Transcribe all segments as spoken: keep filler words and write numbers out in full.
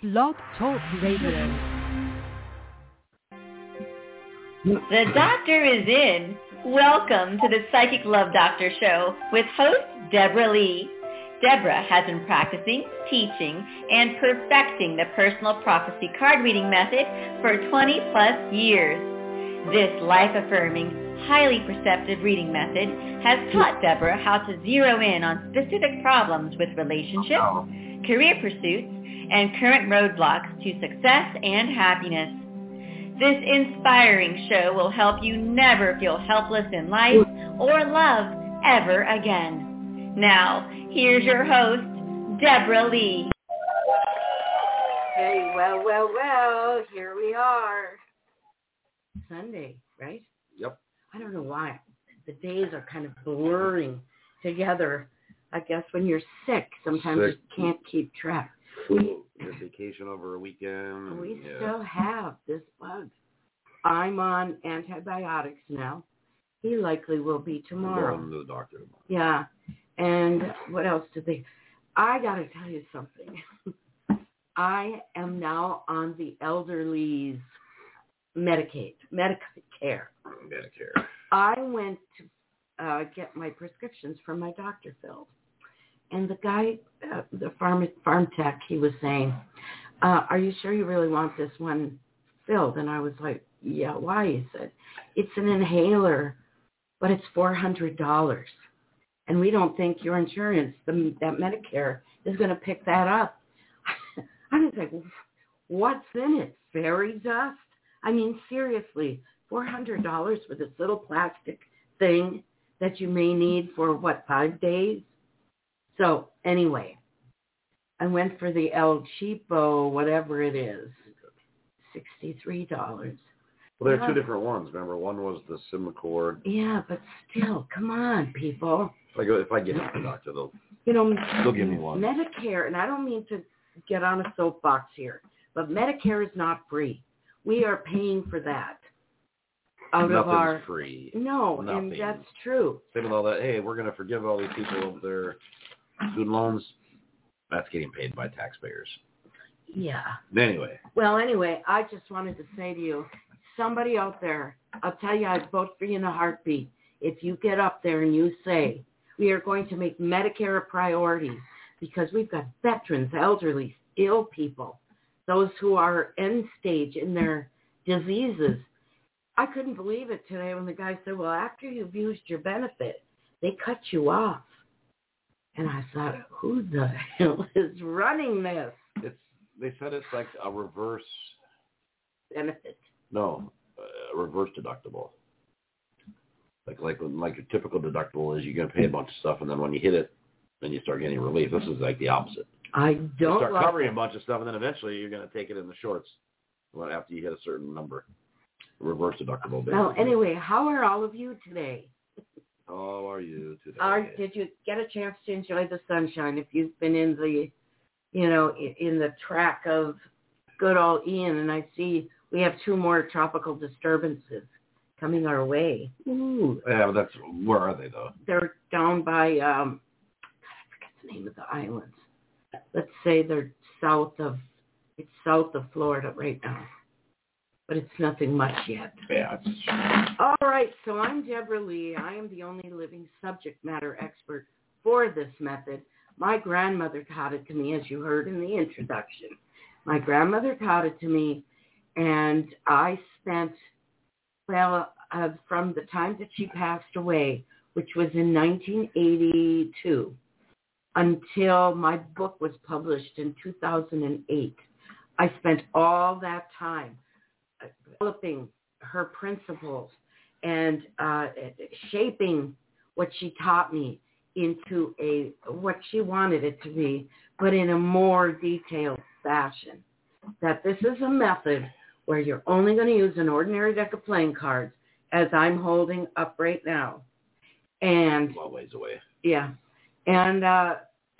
Blog Talk Radio. The doctor is in. Welcome to the Psychic Love Doctor Show with host Deborah Lee. Deborah has been practicing, teaching, and perfecting the personal prophecy card reading method for twenty plus years. This life-affirming, highly perceptive reading method has taught Deborah how to zero in on specific problems with relationships, career pursuits, and current roadblocks to success and happiness. This inspiring show will help you never feel helpless in life or love ever again. Now, here's your host, Deborah Lee. Hey, well, well, well, here we are. Sunday, right? Yep. I don't know why. The days are kind of blurring together. I guess when you're sick, sometimes Sick. you can't keep track. Your vacation over a weekend. We yeah. still have this bug. I'm on antibiotics now. He likely will be tomorrow. I'm going to the doctor tomorrow. Yeah. And what else did they... I got to tell you something. I am now on the elderly's Medicaid, Medicare. Medicare. I went to uh, get my prescriptions from my doctor filled. And the guy, uh, the farm farm tech, he was saying, uh, are you sure you really want this one filled? And I was like, yeah, why? He said, it's an inhaler, but it's four hundred dollars. And we don't think your insurance, the, that Medicare, is going to pick that up. I was like, what's in it? Fairy dust? I mean, seriously, four hundred dollars for this little plastic thing that you may need for, what, five days? So, anyway, I went for the El Cheapo, whatever it is, sixty-three dollars. Well, there are yeah. two different ones. Remember, one was the Simaccord. Yeah, but still, come on, people. If I go, if I get to the doctor, they'll, you know, they'll give me one. Medicare, and I don't mean to get on a soapbox here, but Medicare is not free. We are paying for that. Out Nothing's of our free. No, Nothing. and that's true. Same with all that. Hey, we're going to forgive all these people of their student loans. That's getting paid by taxpayers. Yeah. Anyway. Well, anyway, I just wanted to say to you, somebody out there, I'll tell you, I'd vote for you in a heartbeat. If you get up there and you say, we are going to make Medicare a priority because we've got veterans, elderly, ill people, those who are end stage in their diseases. I couldn't believe it today when the guy said, well, after you've used your benefit, they cut you off. And I thought, who the hell is running this? It's They said it's like a reverse... Benefit. No, a reverse deductible. Like like like your typical deductible is you're going to pay a bunch of stuff, and then when you hit it, then you start getting relief. This is like the opposite. I don't you start like covering it. a bunch of stuff, and then eventually you're going to take it in the shorts after you hit a certain number. Reverse deductible. Basically. Well, anyway, how are all of you today? How are you today? Are, did you get a chance to enjoy the sunshine? If you've been in the, you know, in the track of good old Ian, and I see we have two more tropical disturbances coming our way. Ooh. Yeah, but that's, where are they, though? They're down by, um, God, I forget the name of the islands. Let's say they're south of, it's south of Florida right now. But it's nothing much yet. Yeah. It's... All right, so I'm Deborah Lee. I am the only living subject matter expert for this method. My grandmother taught it to me, as you heard in the introduction. My grandmother taught it to me, and I spent, well, uh, from the time that she passed away, which was in nineteen eighty-two, until my book was published in two thousand eight, I spent all that time developing her principles and uh, shaping what she taught me into a what she wanted it to be, but in a more detailed fashion. That this is a method where you're only going to use an ordinary deck of playing cards, as I'm holding up right now. And a long ways away. Yeah. And uh,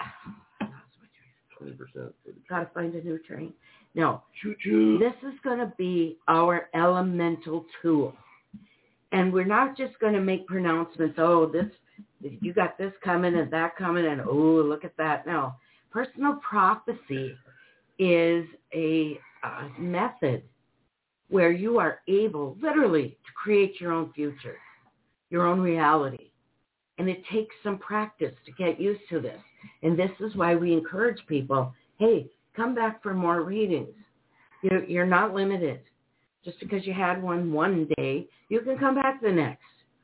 twenty percent. Got to find a new train. No. Choo-choo. This is going to be our elemental tool. And we're not just going to make pronouncements, oh, this, you got this coming and that coming, and oh, look at that. No. Personal prophecy is a uh, method where you are able literally to create your own future, your own reality. And it takes some practice to get used to this. And this is why we encourage people, hey, come back for more readings. You're, you're not limited. Just because you had one one day, you can come back the next.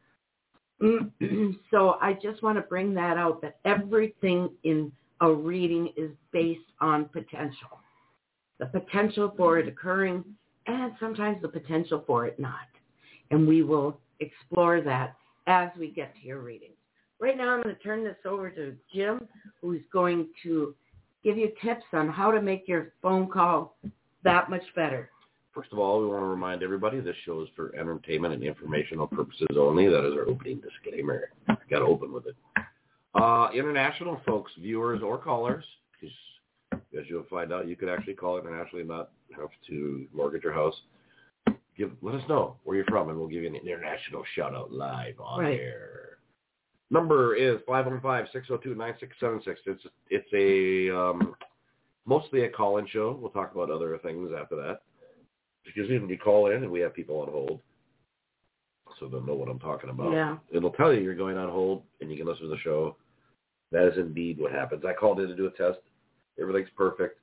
So I just want to bring that out, that everything in a reading is based on potential. The potential for it occurring and sometimes the potential for it not. And we will explore that as we get to your readings. Right now I'm going to turn this over to Jim, who's going to give you tips on how to make your phone call that much better. First of all, we want to remind everybody this show is for entertainment and informational purposes only. That is our opening disclaimer. I got to open with it. Uh, international folks, viewers or callers, because as you'll find out, you could actually call internationally and not have to mortgage your house. Give, let us know where you're from, and we'll give you an international shout-out live on right. air. Number is five one five, six oh two, nine six seven six. It's, it's a um, mostly a call-in show. We'll talk about other things after that. Because when you call in and we have people on hold, so they'll know what I'm talking about. Yeah. It'll tell you you're going on hold and you can listen to the show. That is indeed what happens. I called in to do a test. Everything's perfect.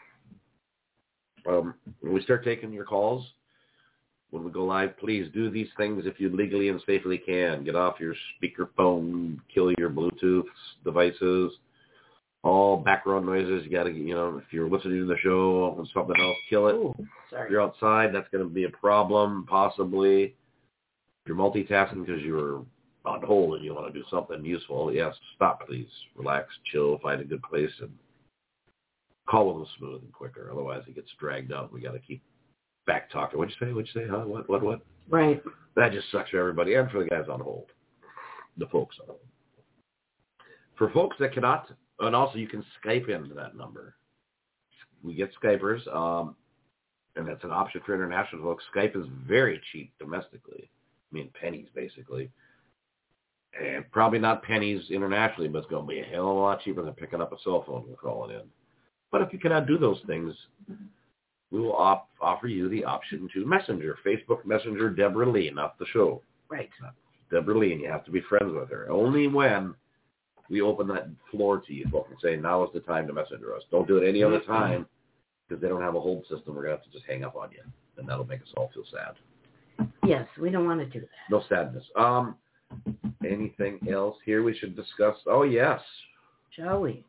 Um, when we start taking your calls, when we go live, please do these things if you legally and safely can. Get off your speakerphone, kill your Bluetooth devices. All background noises, you got to, you know, if you're listening to the show and something else, kill it. Ooh, sorry. If you're outside, that's going to be a problem, possibly. If you're multitasking because you're on hold and you want to do something useful, yes, stop, please. Relax, chill, find a good place, and call a little smooth and quicker. Otherwise, it gets dragged out. We got to keep back talking. What'd you say? What'd you say? Huh? What, what, what? Right. That just sucks for everybody and for the guys on hold, the folks on hold. For folks that cannot... And also, you can Skype into that number. We get Skypers, um, and that's an option for international folks. Skype is very cheap domestically. I mean, pennies, basically. And probably not pennies internationally, but it's going to be a hell of a lot cheaper than picking up a cell phone and calling in. But if you cannot do those things, we will op- offer you the option to Messenger, Facebook Messenger Deborah Lee, not the show. Right. Not Deborah Lee, and you have to be friends with her. Only when... we open that floor to you folks and say, now is the time to messenger us. Don't do it any other time because they don't have a hold system. We're going to have to just hang up on you, and that'll make us all feel sad. Yes, we don't want to do that. No sadness. Um, anything else here we should discuss? Oh, yes. Shall we?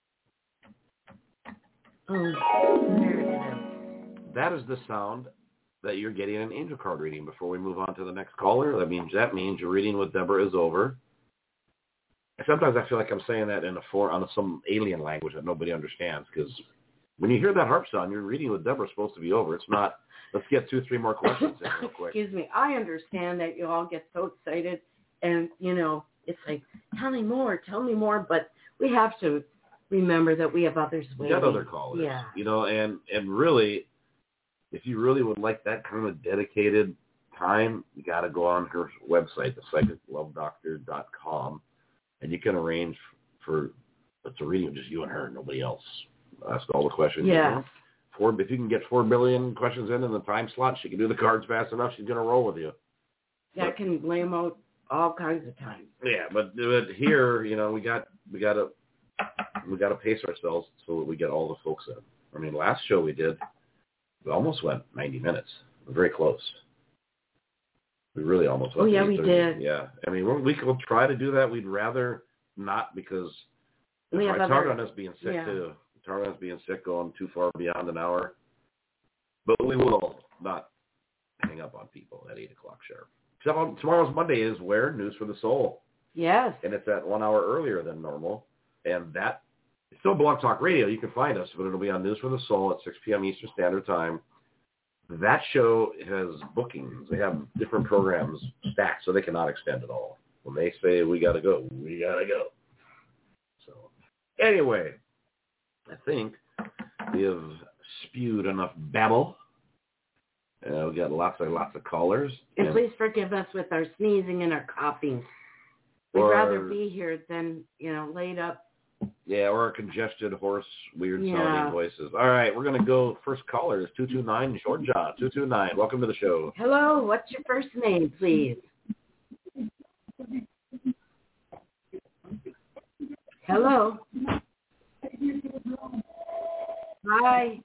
Oh, there it is. That is the sound that you're getting an angel card reading before we move on to the next caller. That means that means your reading with Deborah is over. Sometimes I feel like I'm saying that in a for on some alien language that nobody understands, because when you hear that harp sound, your reading with Deborah is supposed to be over. It's not, let's get two, three more questions in real quick. Excuse me. I understand that you all get so excited and, you know, it's like, tell me more, tell me more. But we have to remember that we have others waiting. We got other callers. Yeah. You know, and, and really, if you really would like that kind of dedicated time, you got to go on her website, the psychic love doctor dot com. And you can arrange for, it's a reading of just you and her, nobody else. Ask all the questions. Yeah. You know? Four, if you can get four billion questions in in the time slot, she can do the cards fast enough, she's going to roll with you. Yeah, I can lay them out all kinds of times. Yeah, but, but here, you know, we got, we got to, we got to pace ourselves so that we get all the folks in. I mean, last show we did, we almost went ninety minutes. We're very close. We really almost went Oh, yeah, to we did. Yeah. I mean, we're, we could try to do that. We'd rather not because We have right, other- target on us being sick, yeah. too. Target on us being sick, going too far beyond an hour. But we will not hang up on people at eight o'clock sharp. So tomorrow's Monday is where? News for the Soul. Yes. And it's at one hour earlier than normal. And that, it's still Blog Talk Radio. You can find us, but it'll be on News for the Soul at six p.m. Eastern Standard Time. That show has bookings. They have different programs stacked, so they cannot extend it all. When they say we got to go, we got to go. So anyway, I think we have spewed enough babble. Uh, we got lots of lots of callers. And, and please forgive us with our sneezing and our coughing. We'd Or- rather be here than, you know, laid up Yeah, or congested horse, weird Yeah. sounding voices. All right, we're going to go. First caller is two two nine, Georgia. two two nine, welcome to the show. Hello, what's your first name, please? Hello. Hi.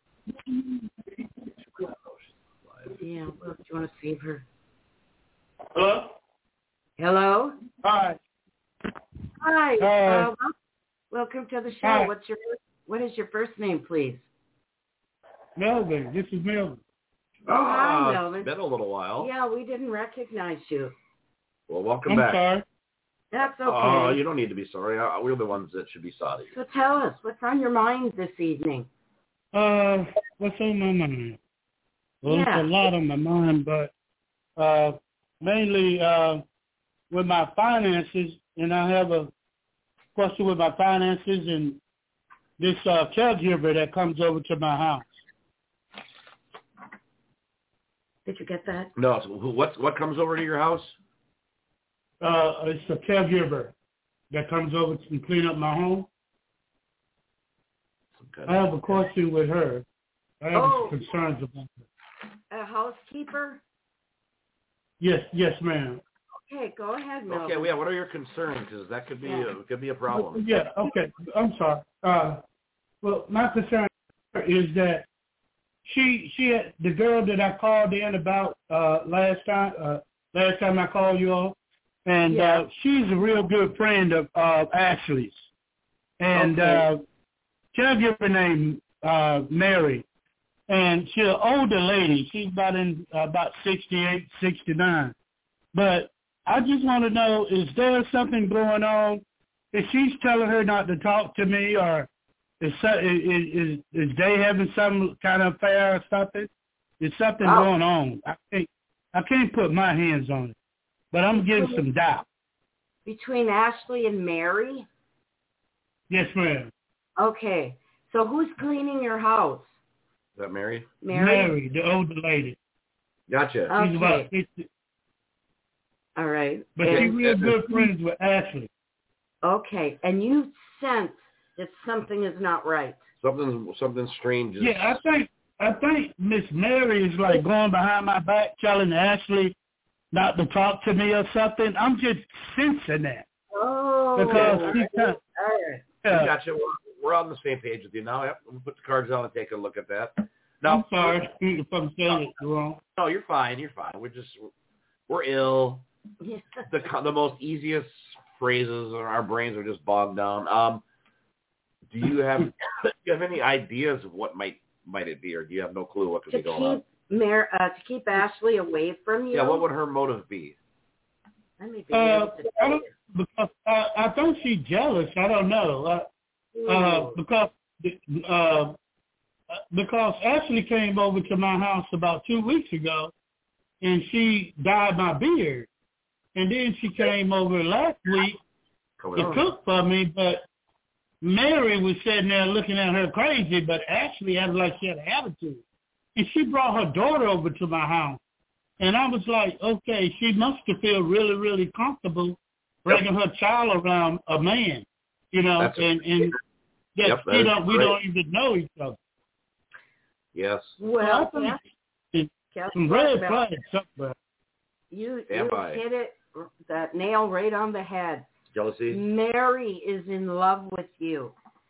Yeah, well, do you want to save her? Hello? Hello? Hi. Hi. Hi. Uh, wel- welcome to the show. Hi. What's your What is your first name, please? Melvin. This is Melvin. Oh, hi, Ah, Melvin. It's been a little while. Yeah, we didn't recognize you. Well, welcome I'm back. sorry. That's okay. Oh, you don't need to be sorry. Uh, We're the ones that should be sorry. So tell us, what's on your mind this evening? Uh, what's on my mind? Well, Yeah. it's a lot on my mind, but uh, mainly uh, with my finances, and I have a question with my finances and this uh, caregiver that comes over to my house. Did you get that? No, so who- what what comes over to your house? Uh, it's a caregiver that comes over to clean up my home. Some kind I of- have a question with her. I have Oh. some concerns about her. A housekeeper? Yes, yes, ma'am. Okay, go ahead, Melvin. Okay, well, yeah. What are your concerns? Because that could be Yeah. a, could be a problem. Yeah, okay. I'm sorry. Uh, well, my concern is that she she had, the girl that I called in about uh, last time uh, last time I called you all, and Yeah. uh, she's a real good friend of uh, Ashley's, and Okay. uh, caregiver named uh, Mary, and she's an older lady. She's about in uh, about sixty-eight, sixty-nine, but I just want to know, is there something going on? If she's telling her not to talk to me, or is is is, is they having some kind of affair or something? Is something Oh. going on? I can't I can't put my hands on it, but I'm getting some doubt. Between Ashley and Mary? Yes, ma'am. Okay. So who's cleaning your house? Is that Mary? Mary? Mary, the older lady. Gotcha. Oh. She's about Okay. sixty, All right. but And- she's real good friends with Ashley. Okay. And you sense that something is not right. Something something strange is. Yeah, I think I think Miss Mary is like going behind my back, telling Ashley not to talk to me or something. I'm just sensing that Oh. because all she right. kind All right. yeah, Gotcha. We're, we're on the same page with you now. Yep. We'll put the cards down and take a look at that. I'm Now, sorry if I'm saying it wrong. no, you're fine. You're fine. We're just we're ill. Yeah. The the most easiest phrases, or our brains are just bogged down. Um, do you have do you have any ideas of what might might it be, or do you have no clue what could To be going on? keep Mar- uh, to keep Ashley away from you. Yeah, what would her motive be? Let me be Uh, able to I don't because I, I think she's jealous. I don't know. Uh, Ooh. uh, because uh, because Ashley came over to my house about two weeks ago, and she dyed my beard, and then she came over last week Coming to up. cook for me, but Mary was sitting there looking at her crazy, but Ashley acted like she had an attitude. And she brought her daughter over to my house. And I was like, okay, she must have feel really, really comfortable bringing her child around a man, you know, That's a- and, and that Yep, that she is don't, we great. don't even know each other. Yes. Well, So I guess, think guess some what, red Mel? flags somewhere. You, Stand you by. hit it, that nail right on the head. Jealousy. Mary is in love with you.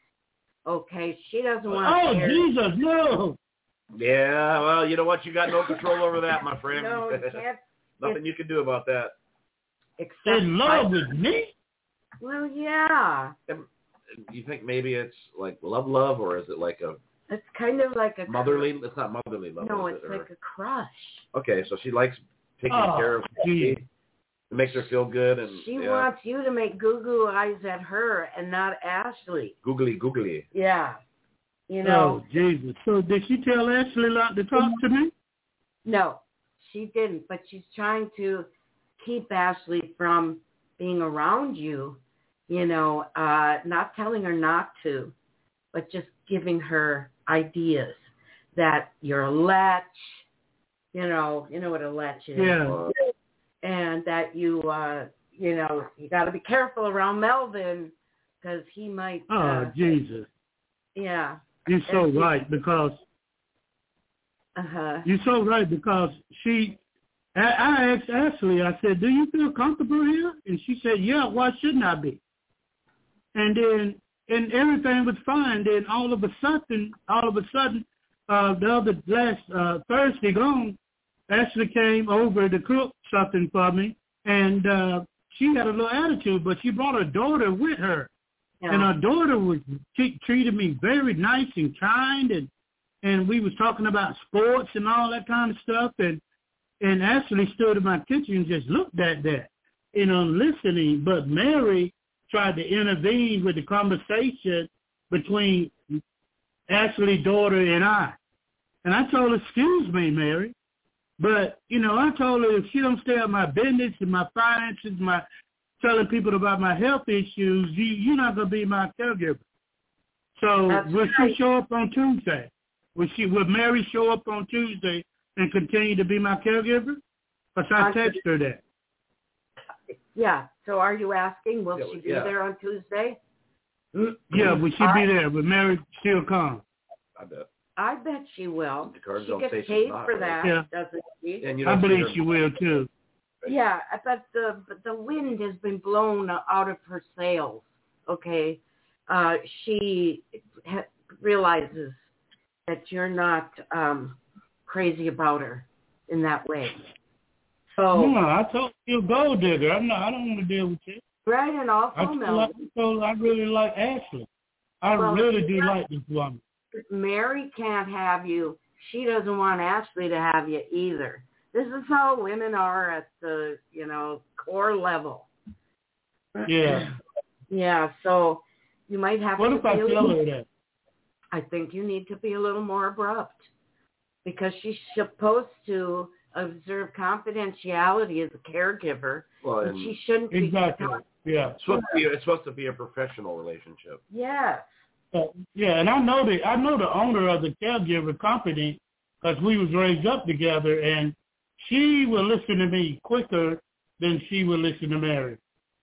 Okay, she doesn't want Oh, to hear. Jesus, no. Yeah. Well, you know what? You got no control over that, my friend. No, you can't Nothing you can do about that. accept. In love with me? Well, yeah, You think maybe it's like love, love, or is it like a it's kind of like a motherly? It's not motherly love. No, is it's it? Or- like a crush. Okay, so she likes taking Oh, care of geez. me. It makes her feel good, and She yeah, wants you to make goo-goo eyes at her and not Ashley. googly googly. Yeah, you know. Oh, Jesus. So did she tell Ashley not to talk to me? No, she didn't, but she's trying to keep Ashley from being around you, you know, uh, not telling her not to, but just giving her ideas that you're a lech, you know, you know what a lech is. Yeah. And that you, uh, you know, you got to be careful around Melvin because he might. Oh, uh, Jesus. Yeah. You're so And she- right because Uh-huh. you're so right because she. I, I asked Ashley. I said, "Do you feel comfortable here?" And she said, "Yeah. Why shouldn't I be?" And then, and everything was fine. Then all of a sudden, all of a sudden, uh, the other last uh, Thursday gone, Ashley came over to cook something for me, and uh, she had a little attitude, but she brought her daughter with her. Yeah. And her daughter was she treated me very nice and kind, and and we was talking about sports and all that kind of stuff, and and Ashley stood in my kitchen and just looked at that, you know, listening. But Mary tried to intervene with the conversation between Ashley's daughter and I, and I told her, "Excuse me, Mary," but you know, I told her if she don't stay out my business and my finances, my telling people about my health issues, you, you're not going to be my caregiver. So That's will right. she show up on Tuesday? Will she? Will Mary show up on Tuesday and continue to be my caregiver? Because I On text her that. Yeah. So are you asking, will Yeah, she be yeah. there on Tuesday? Yeah, will she be there? Will Mary still come? I bet. I bet she will. The cards She don't gets say she's paid not, for right? that, Yeah. doesn't she? And you I don't see believe her- she will too. Yeah, but the but the wind has been blown out of her sails. Okay, uh, she ha- realizes that you're not um, crazy about her in that way. So No, I told you a gold digger. I'm not. I don't want to deal with you. right, and also I told, Melvin, I told her I really like Ashley. I Well, really do yeah. like this woman. Mary can't have you. She doesn't want Ashley to have you either. This is how women are at the, you know, core level. Yeah. Yeah, so you might have What to if be I a tell little, her that? I think you need to be a little more abrupt because she's supposed to observe confidentiality as a caregiver, Well, and and she shouldn't be. Exactly. Yeah. it's supposed to be it's supposed to be a professional relationship. Yes. Uh, yeah, and I know the I know the owner of the caregiver company because we was raised up together, and she will listen to me quicker than she will listen to Mary.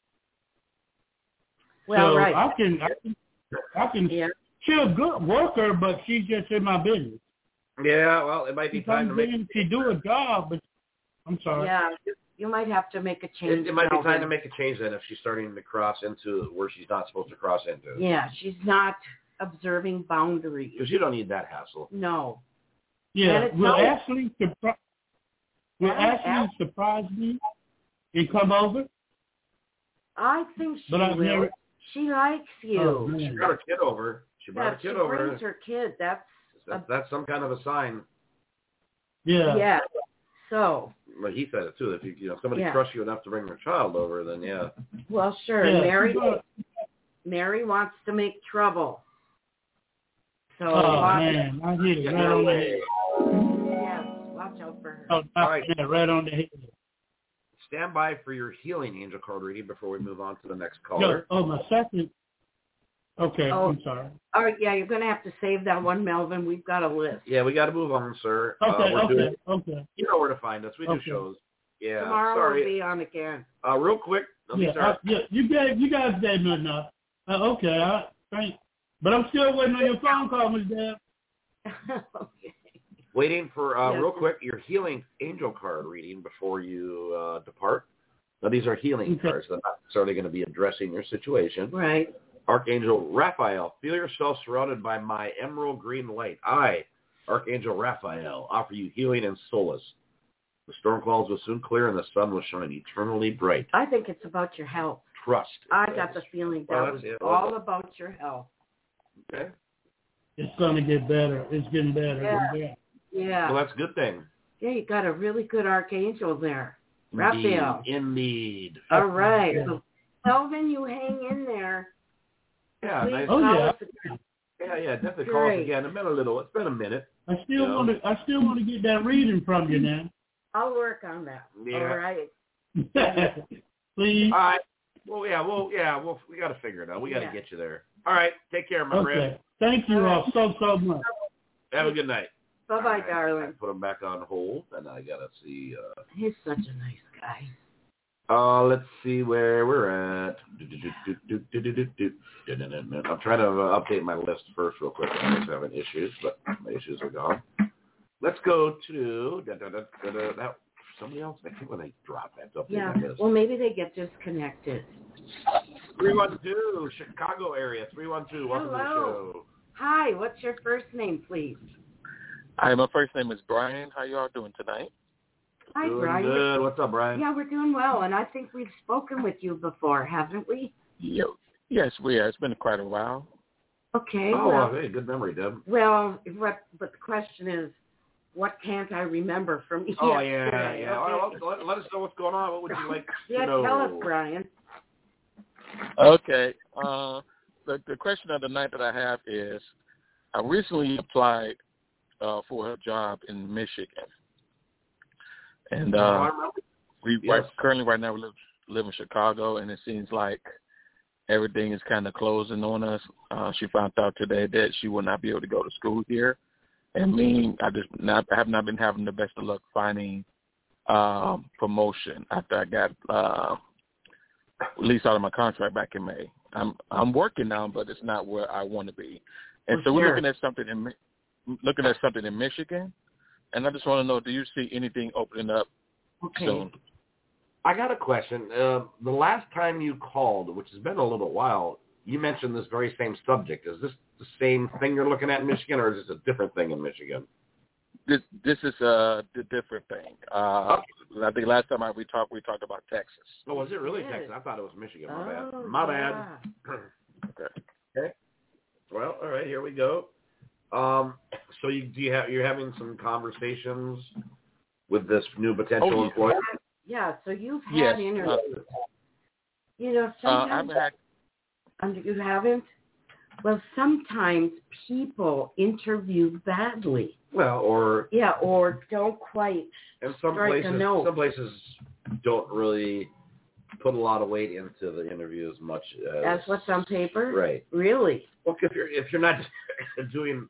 Well, so right. I can I can I can. Yeah. She's a good worker, but she's just in my business. Yeah, well, it might be She time to comes make in, she do a job, but I'm sorry. Yeah. You might have to make a change. it, it might be Melvin. time to make a change then if she's starting to cross into where she's not supposed to cross into. Yeah, she's not observing boundaries. Because you don't need that hassle. No. Yeah, And it's will no- Ashley surprise? Will Yeah, Ashley surprise me and come over? I think she But I will. never- She likes you. Oh, She man. brought her kid over. She brought Yeah, her she kid over. brings her kid. That's That's, that's some kind of a sign. Yeah. yeah. So, Well, he said it too. If you, you know, somebody Yeah. trusts you enough to bring their child over, then yeah. well, sure. Yeah, Mary, she brought- Mary wants to make trouble. So, Oh watch, man, I hit it right on the head. yes, watch out for her. Oh, All right. yeah, right on the head. Stand by for your healing angel card reading before we move on to the next No, caller. oh, my second. Okay, Oh. I'm sorry. All right, yeah, you're going to have to save that one, Melvin. We've got a list. Yeah, we got to move on, sir. Okay, uh, we're okay, doing, okay. you know where to find us. We do Okay. shows. Yeah, Tomorrow sorry. we'll be on again. Uh, real quick, let me Yeah, start. I, yeah, you gave, you guys gave me enough. Uh, okay, I thank. But I'm still waiting on your phone call, Miz Deb. Okay. Waiting for, uh, Yes. real quick, your healing angel card reading before you uh, depart. Now, these are healing Okay. cards. They're not necessarily going to be addressing your situation. Right. Archangel Raphael, feel yourself surrounded by my emerald green light. I, Archangel Raphael, offer you healing and solace. The storm clouds will soon clear and the sun will shine eternally bright. I think it's about your health. Trust. I got the feeling that Well, was that's it. all about your health. Okay. It's gonna get better. It's getting better. Yeah. and better. Yeah. Well, that's a good thing. Yeah, you got a really good archangel there. Raphael. Indeed. Indeed. All right. Yeah. So, Melvin, you hang in there. Yeah, Please nice. Oh, call yeah. us again. Yeah, yeah, definitely call us Great. again. It's been a little, it's been a minute. I still Yeah. want to. I still want to get that reading from you now. I'll work on that. Yeah. All right. Please. All right. Well, yeah, well, yeah, well, we got to figure it out. We got to Yeah. get you there. All right. Take care, my friend. Okay. Thank you all so so much. Have a good night. Bye-bye, All right. darling. I put him back on hold, and I got to see. Uh, He's such a nice guy. Uh, let's see where we're at. I'm trying to uh, update my list first real quick. I was having issues, but my issues are gone. Let's go to da, da, da, da, da, da. Somebody else. I think when they drop that, they'll Yeah, my list. well, maybe they get disconnected. three one two, Chicago area. three one two, welcome Hello. to the show. Hi, what's your first name, please? Hi, my first name is Brian. How you all doing tonight? Hi, Doing Brian. good. What's up, Brian? Yeah, we're doing well, and I think we've spoken with you before, haven't we? Yo, yes, we are. It's been quite a while. Okay. Oh, well, hey, good memory, Deb. Well, what, but the question is, what can't I remember from yesterday? Oh, yeah, yeah. Okay. Well, let, let us know what's going on. What would you like yeah, to know? tell us, Brian. Okay. Uh, the, the question of the night that I have is, I recently applied uh, for a job in Michigan. And uh, we yes. right, currently right now we live, live in Chicago, and it seems like everything is kind of closing on us. Uh, she found out today that she will not be able to go to school here. And me, I just not I have not been having the best of luck finding uh, promotion after I got uh, released out of my contract back in May. I'm I'm working now, but it's not where I want to be. And Well, so we're sure. looking at something in looking at something in Michigan, and I just want to know: do you see anything opening up Okay. soon? I got a question. Uh, the last time you called, which has been a little while, you mentioned this very same subject. Is this the same thing you're looking at in Michigan, or is this a different thing in Michigan? This this is a different thing. Uh, I think last time I, we talked, we talked about Texas. Oh, was it really It Texas? is. I thought it was Michigan. My Oh, bad. My yeah. bad. Okay. Okay. Well, all right. Here we go. Um, so you do you have you're having some conversations with this new potential Oh, yeah. employer? Yeah, so you've had Yes. interviews. Uh, You know, uh, sometimes I've had. um, you haven't. Well, sometimes people interview badly. Well, or Yeah, or don't quite. and some strike a places note. some places don't really put a lot of weight into the interview as much as That's what's on paper? right. Really? Well, if you're if you're not doing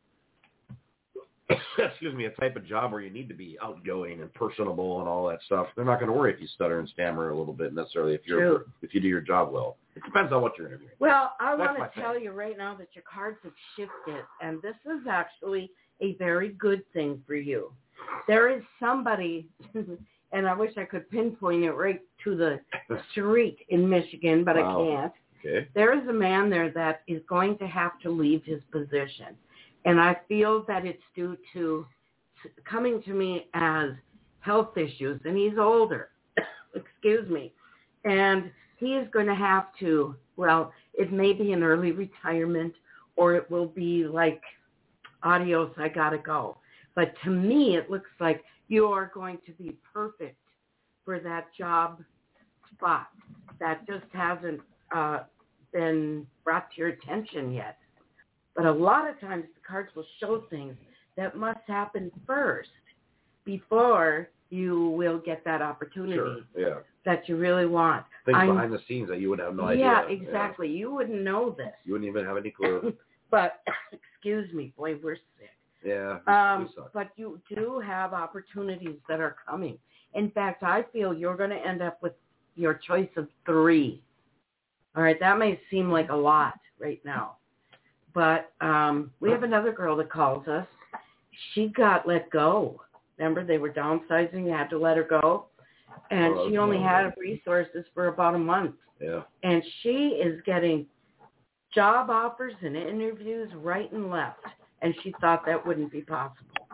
excuse me a type of job where you need to be outgoing and personable and all that stuff, they're not going to worry if you stutter and stammer a little bit necessarily if you're True. if you do your job well. It depends on what you're interviewing. Well, I That's want my to tell you right now that your cards have shifted, and this is actually a very good thing for you. There is somebody, and I wish I could pinpoint it right to the street in Michigan, but Wow. I can't. Okay. There is a man there that is going to have to leave his position, and I feel that it's due to coming to me as health issues, and he's older, excuse me, and he is going to have to, well, it may be an early retirement, or it will be like, adios, I got to go. But to me, it looks like you are going to be perfect for that job spot. That just hasn't uh, been brought to your attention yet. But a lot of times the cards will show things that must happen first before you will get that opportunity Sure. Yeah. that you really want. Things I'm- behind the scenes that you would have no idea. Yeah, exactly. You wouldn't know this. You wouldn't even have any clue. But, excuse me, boy, we're sick. Yeah. Um, we suck. but you do have opportunities that are coming. In fact, I feel you're going to end up with your choice of three. All right, that may seem like a lot right now. But um, we have another girl that calls us. She got let go. Remember, they were downsizing. You had to let her go. And Oh, she only okay. had resources for about a month. Yeah. And she is getting job offers and interviews right and left. And she thought that wouldn't be possible.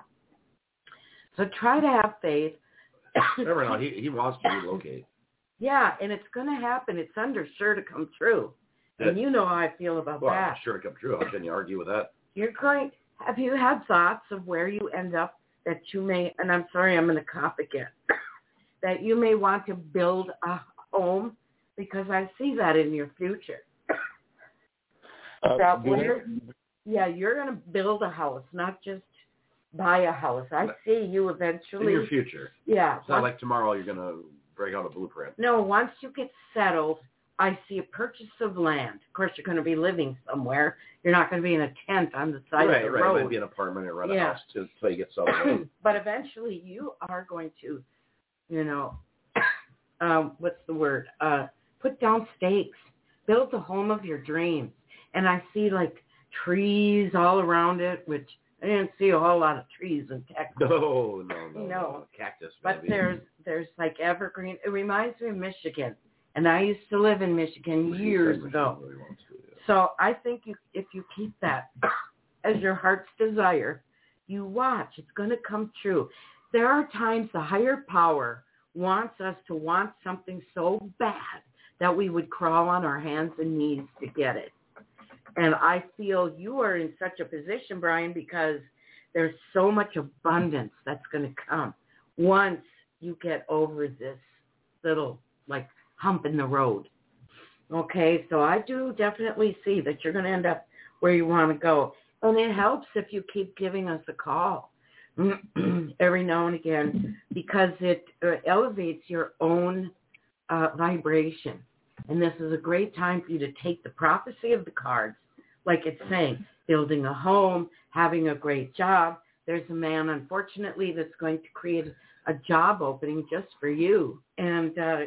So try to have faith. Never know. He he wants to relocate. Yeah, and it's going to happen. It's under sure to come true. And Yeah. you know how I feel about Well, that. sure to come true. How can you argue with that? You're going, have you had thoughts of where you end up that you may, and I'm sorry, I'm going to cough again, that you may want to build a home? Because I see that in your future. Uh, That do where, yeah, you're going to build a house, not just buy a house. I see you In eventually. your future. Yeah. It's not once- like tomorrow you're going to break out a blueprint. No, once you get settled, I see a purchase of land. Of course, you're going to be living somewhere. You're not going to be in a tent on the side right, of the right. It road. might be an apartment or rent a Yeah. house till, till you get settled. But eventually, you are going to, you know, um, what's the word? Uh, put down stakes. Build the home of your dreams. And I see like trees all around it, which I didn't see a whole lot of trees in Texas. No, no, no, No. no. Cactus, But maybe. there's there's like evergreen. It reminds me of Michigan. And I used to live in Michigan years ago. Really wants to, yeah. So I think you, if you keep that as your heart's desire, you watch. It's going to come true. There are times the higher power wants us to want something so bad that we would crawl on our hands and knees to get it. And I feel you are in such a position, Brian, because there's so much abundance that's going to come once you get over this little, like, hump in the road. Okay, so I do definitely see that you're going to end up where you want to go. And it helps if you keep giving us a call every now and again, because it uh, elevates your own uh, vibration. And this is a great time for you to take the prophecy of the cards, like it's saying, building a home, having a great job. There's a man, unfortunately, that's going to create a job opening just for you, and uh,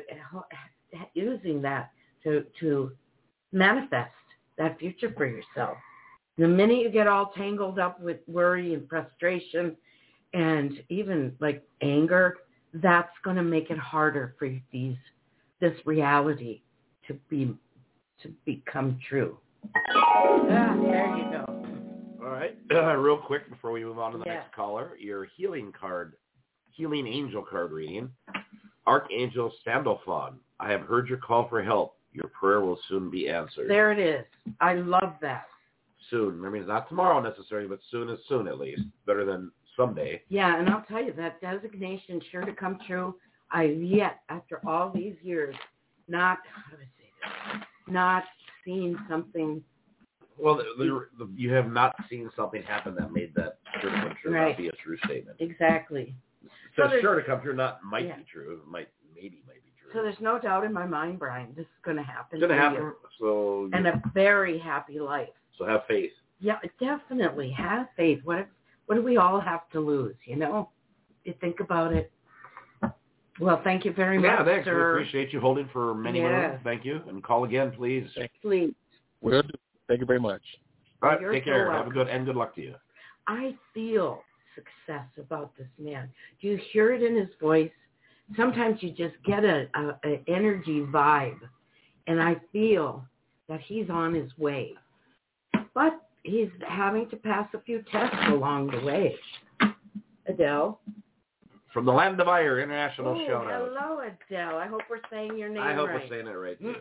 using that to, to manifest that future for yourself. The minute you get all tangled up with worry and frustration and even like anger, that's going to make it harder for these this reality to be to become true. Ah, there you go. All right. Uh, real quick before we move on to the Yeah. next caller, your healing card, healing angel card reading. Archangel Sandalphon, I have heard your call for help. Your prayer will soon be answered. There it is. I love that. Soon. I mean, it's not tomorrow necessarily, but soon is soon at least. Better than someday. Yeah, and I'll tell you, that designation sure to come true. I've yet, after all these years, not, how do I say this, not seen something. Well, the, the, the, you have not seen something happen that made that sure to come true, Right. not be a true statement. Exactly. So So there's- sure to come true, not might Yeah. be true. It might, maybe might be true. So there's no doubt in my mind, Brian, this is going to happen. It's going to for happen. you. So, And you, a very happy life. so have faith. Yeah, definitely. Have faith. What what do we all have to lose, you know? You think about it. Well, thank you very Yeah, much, thanks. sir. We appreciate you holding for many Yes. moons. Thank you. And call again, please. Please. Will do. Thank you very much. All right, You're take so care. welcome. Have a good and good luck to you. I feel success about this man. Do you hear it in his voice? Sometimes you just get a, a, a energy vibe, and I feel that he's on his way. But he's having to pass a few tests along the way. Adele. From the Land of Fire International Oh, shout out. hello, Adele. I hope we're saying your name I hope right. we're saying it right too.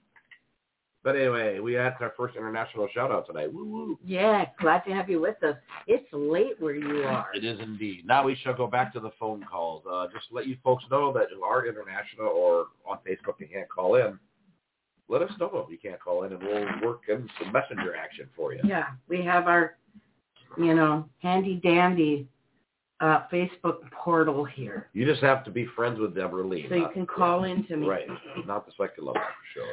But anyway, we had our first international shout out tonight. Woo woo. Yeah, glad to have you with us. It's late where you are. It is indeed. Now we shall go back to the phone calls. Uh, just to let you folks know that who are international or on Facebook you can't call in. Let us know if you can't call in, and we'll work in some messenger action for you. Yeah, we have our, you know, handy dandy uh, Facebook portal here, You just have to be friends with Deborah Lee. so you not- can call in to me. Right, not the Psychic Love Doctor show.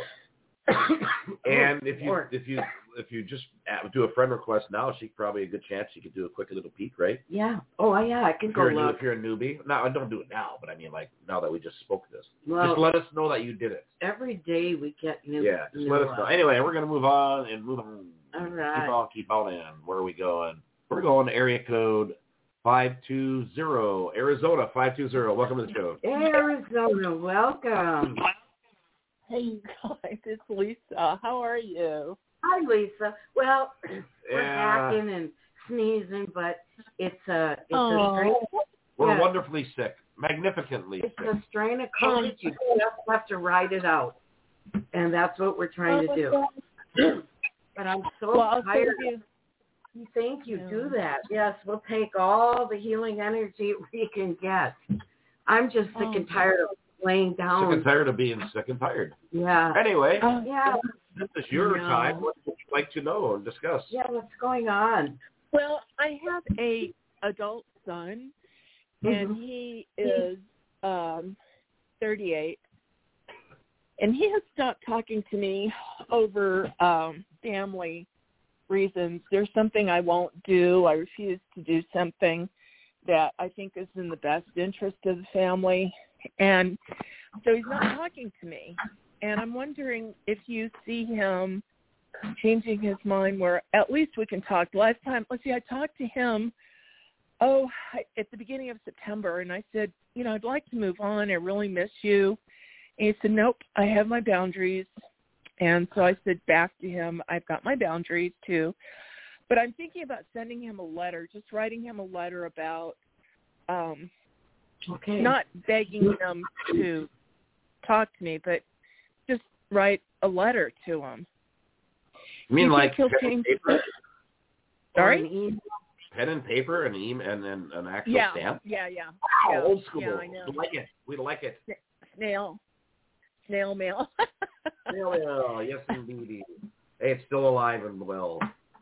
And if you Or- if you if you just do a friend request now, she probably a good chance you could do a quick little peek, right? yeah, oh yeah, I can If go you're, a new, look. if you're a newbie, no, don't do it now. But I mean, like now that we just spoke this, Well, just let us know that you did it. every day we get new. Yeah, just new, let us know. uh, Anyway, we're gonna move on and move on. All Keep right. on, keep on in. Where are we going? We're going to area code five two zero, Arizona five two zero. Welcome to the show. Arizona, welcome. Hey guys, it's Lisa. How are you? Hi, Lisa. Well, we're Yeah. hacking and sneezing, but it's a it's a Oh. strain. We're Yeah. wonderfully sick, magnificently It's sick. a strain of COVID. You just have to ride it out, and that's what we're trying to do. But I'm so Well, I'll tired. send you. You think you Yeah. do that? Yes, we'll take all the healing energy we can get. I'm just sick Oh, and tired of laying Sick down. and tired of being sick and tired. Yeah. Anyway, Oh, Yeah. this is your No. time. What would you like to know and discuss? Yeah. What's going on? well, I have a adult son, and Mhm. he is um, thirty-eight, and he has stopped talking to me over um, family reasons. There's something I won't do. I refuse to do something that I think is in the best interest of the family, And so he's not talking to me. And I'm wondering if you see him changing his mind where at least we can talk. Last time, let's see, I talked to him, oh, at the beginning of September, and I said, you know, I'd like to move on. I really miss you. And he said, nope, I have my boundaries. And so I said back to him, I've got my boundaries too. But I'm thinking about sending him a letter, just writing him a letter about um, okay. not begging him to talk to me, but just write a letter to him. You mean you like he'll pen change and paper? Sorry? Pen and paper and email and then an actual yeah, stamp? Yeah, yeah. Wow, yeah. old school. Yeah, I know. We like it. We like it. Snail. Snail mail. Snail mail, yes indeed. Hey, it's still alive and well.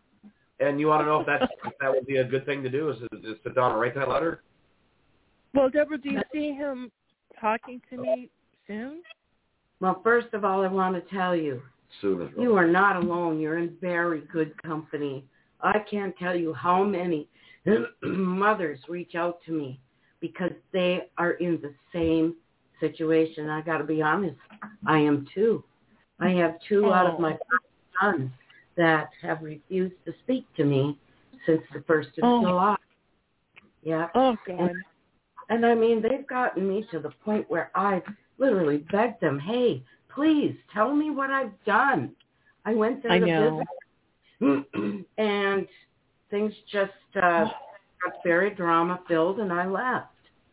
And you want to know if that's if that would be a good thing to do, is to sit down and write that letter? Well, Deborah, do you see him talking to me soon? Well, first of all, I want to tell you, Soon as well. you are not alone. You're in very good company. I can't tell you how many mothers reach out to me because they are in the same situation. I got to be honest, I am too. I have two oh. out of my sons that have refused to speak to me since the first of oh. July. Yeah. Oh, God. And, and I mean, they've gotten me to the point where I've literally begged them, hey, please tell me what I've done. I went there I to know. visit, and things just uh, got very drama-filled, and I left.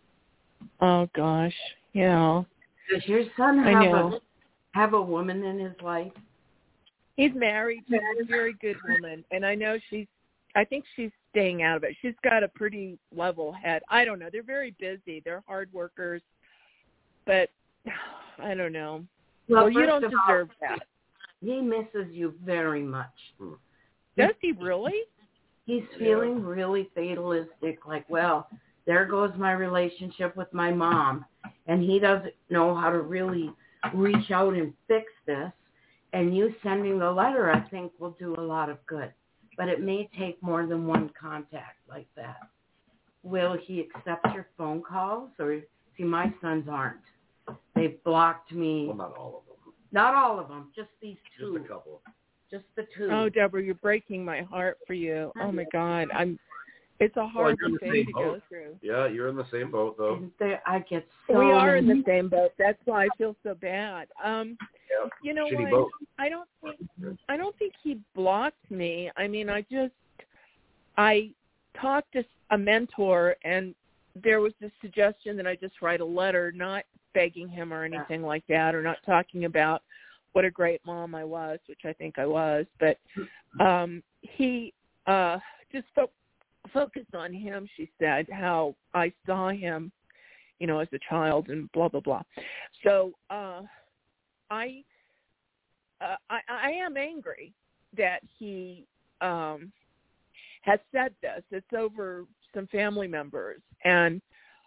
Oh, gosh. Yeah. Does your son I have know. a have a woman in his life? He's married to a very good woman, and I know she's, I think she's staying out of it. She's got a pretty level head. I don't know. They're very busy. They're hard workers, but I don't know. Well, well you don't of deserve all, that. He misses you very much. Does he really? He's feeling yeah. really fatalistic, like, well, there goes my relationship with my mom, and he doesn't know how to really reach out and fix this. And you sending the letter, I think, will do a lot of good. But it may take more than one contact like that. Will he accept your phone calls? Or, see, my sons aren't. They've blocked me. Well, not all of them. Not all of them, just these two. Just a couple. Just the two. Oh, Deborah, you're breaking my heart for you. Oh, my God. I'm. It's a hard well, thing to boat. go through. Yeah, you're in the same boat, though. There, I get so We are many... in the same boat. That's why I feel so bad. Um, yeah. You know Shitty what? Boat. I don't think I don't think he blocked me. I mean, I just I talked to a mentor, and there was this suggestion that I just write a letter, not begging him or anything like that, or not talking about what a great mom I was, which I think I was. But um, he uh, just fo- focused on him, she said, how I saw him, you know, as a child and blah, blah, blah. So uh, I, uh, I I am angry that he um, has said this. It's over some family members. And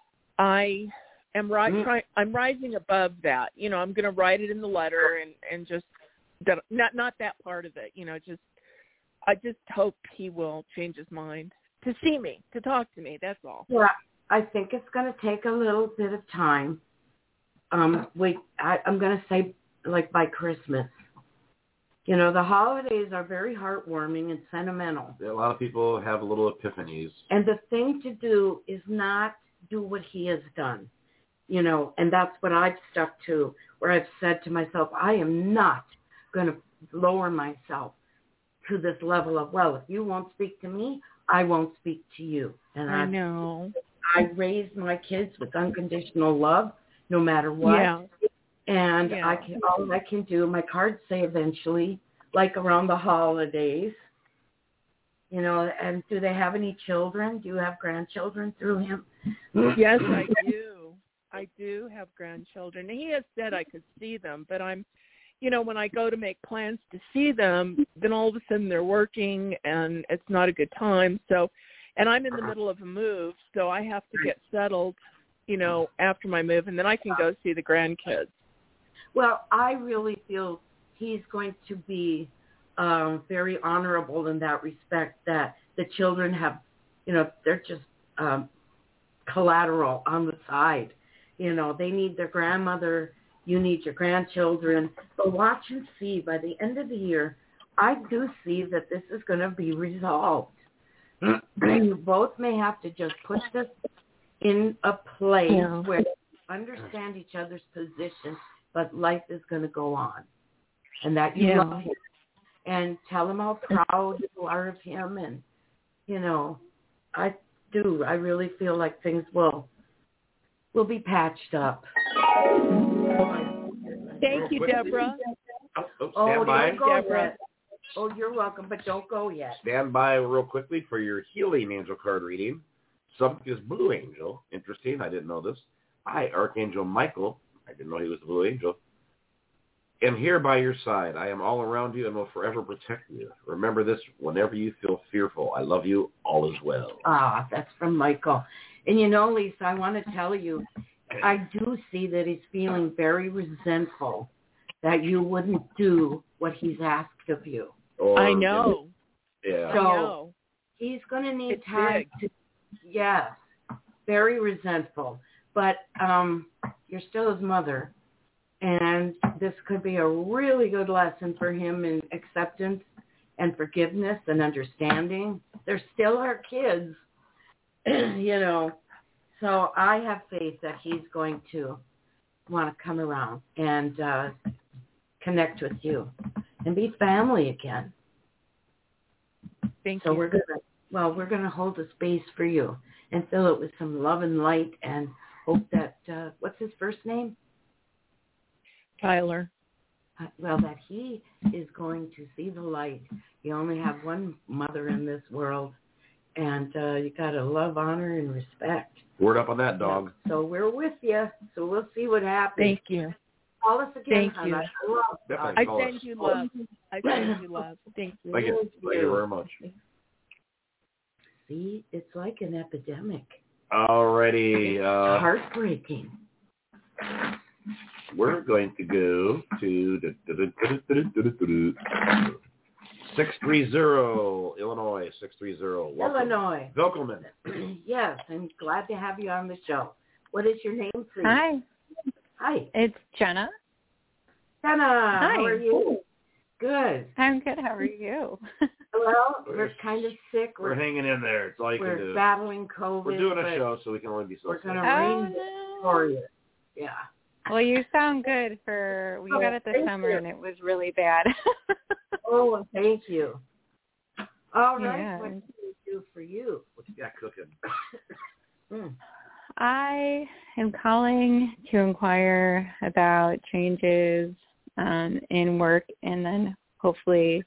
I am ri- try- I'm rising above that. You know, I'm going to write it in the letter and, and just that, not not that part of it. You know, just I just hope he will change his mind to see me, to talk to me. That's all. Yeah, I think it's going to take a little bit of time. Um, we I, I'm going to say like by Christmas. You know, the holidays are very heartwarming and sentimental. A lot of people have little epiphanies. And the thing to do is not do what he has done. You know, and that's what I've stuck to, where I've said to myself, I am not going to lower myself to this level of, well, if you won't speak to me, I won't speak to you. And I I know. I raised my kids with unconditional love, no matter what. Yeah. And yeah. I can all I can do. My cards say eventually, like around the holidays. You know, and do they have any children? Do you have grandchildren through him? Yes, I do. I do have grandchildren. He has said I could see them, but I'm, you know, when I go to make plans to see them, then all of a sudden they're working and it's not a good time. So, and I'm in the middle of a move, so I have to get settled, you know, after my move, and then I can go see the grandkids. Well, I really feel he's going to be um, very honorable in that respect, that the children have, you know, they're just um, collateral on the side. You know, they need their grandmother. You need your grandchildren. But watch and see. By the end of the year, I do see that this is going to be resolved. You both may have to just put this in a place yeah. where you understand each other's position, but life is going to go on. And that you yeah. love him. And tell him how proud you are of him. And, you know, I do. I really feel like things will will be patched up. Thank you, Deborah. Oh, oh, oh stand by. don't go Deborah. yet. Oh, you're welcome, but don't go yet. Stand by real quickly for your healing angel card reading. Subject is Blue Angel. Interesting. I didn't know this. I, Archangel Michael. I didn't know he was the Blue Angel. Am here by your side. I am all around you and will forever protect you. Remember this whenever you feel fearful. I love you. All is well. Ah, that's from Michael. And you know, Lisa, I want to tell you, I do see that he's feeling very resentful that you wouldn't do what he's asked of you. Or, I know. Yeah. So I know. he's going to need It's time big. to, yes, very resentful. But um, you're still his mother. And this could be a really good lesson for him in acceptance and forgiveness and understanding. They're still our kids, you know. So I have faith that he's going to want to come around and uh, connect with you and be family again. Thank so you. we're gonna well, we're gonna hold a space for you and fill it with some love and light and hope that uh, what's his first name? Tyler. Uh, well, that he is going to see the light. You only have one mother in this world, and uh, you got to love, honor, and respect. Word up on that, dog. Yeah. So we're with you. So we'll see what happens. Thank you. Call us again. Thank you. I love Definitely I call send us. you love. I send you love. Thank you. Thank you. Thank you very much. See, it's like an epidemic. Alrighty. Uh, Heartbreaking. We're going to go to six three zero, Illinois, six three zero. Welcome. Illinois. Welcome. Yes, I'm glad to have you on the show. What is your name, please? Hi. Hi. It's Jenna. Jenna, Hi. how are you? Good. I'm good. How are you? Well, we're kind of sick. We're, we're hanging in there. It's all you can do. We're battling COVID. We're doing a show, so we can only be so We're going to oh, rain no. for you. Yeah. Well, you sound good for, we oh, got it this summer you. and it was really bad. Oh, thank you. All right. Yeah. What can we do for you? What you got cooking? mm. I am calling to inquire about changes um, in work, and then hopefully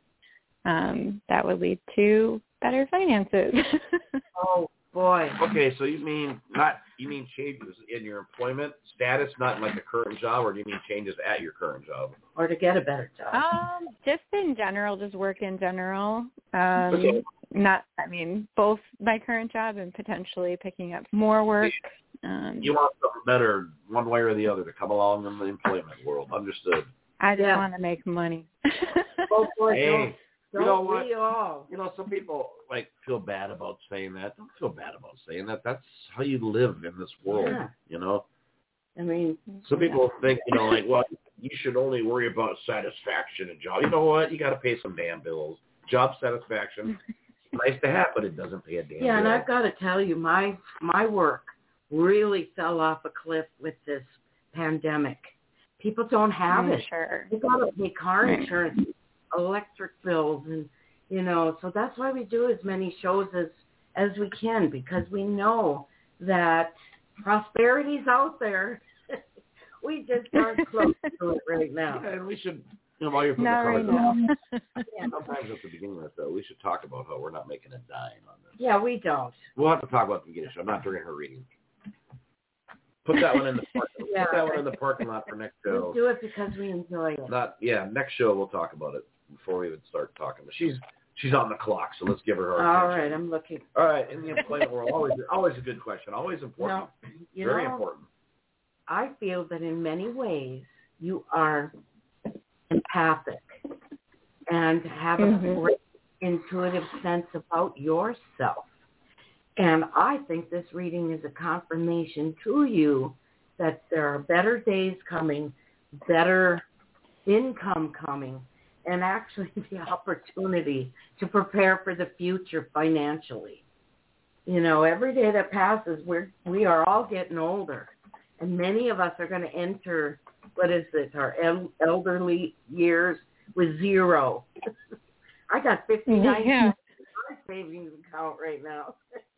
um, that would lead to better finances. Oh, boy. Okay, so you mean not you mean changes in your employment status, not in like a current job, or do you mean changes at your current job? Or to get a better job. Um, just in general, just work in general. Um, Okay. Not, I mean, both my current job and potentially picking up more work. Um, You want something better, one way or the other, to come along in the employment world. Understood. I just Yeah. want to make money. Oh, boy. Hey, Don't, you don't know what? we all? You know, some people like feel bad about saying that. Don't feel bad about saying that. That's how you live in this world. Yeah. You know. I mean, Some people think, you know, like, well, you should only worry about satisfaction in job. You know what? You got to pay some damn bills. Job satisfaction, nice to have, but it doesn't pay a damn yeah, and bill. I've got to tell you, my my work really fell off a cliff with this pandemic. People don't have I'm it. sure. They got to pay car Right. insurance, electric bills, and you know, so that's why we do as many shows as as we can, because we know that prosperity's out there. We just aren't close to it right now. Yeah, and we should, you know, while you're putting Not the right cards now. out, sometimes at the beginning of the show, we should talk about how we're not making a dime on this. Yeah, we don't. We'll have to talk about it at the beginning of the show, not during her reading. Put that one in the parking, Yeah. put that one in the parking lot for next We show. do it because we enjoy it. Not yeah, next show we'll talk about it before we even start talking. But she's she's on the clock, so let's give her her All attention. right, I'm looking. All right, in the employment world, always always a good question, always important, No, you very know, important. I feel that in many ways you are empathic and have Mhm. a great intuitive sense about yourself. And I think this reading is a confirmation to you that there are better days coming, better income coming, and actually the opportunity to prepare for the future financially. You know, every day that passes, we're, we are all getting older, and many of us are going to enter, what is it, our el- elderly years with zero. I got fifty-nine yeah. in my savings account right now.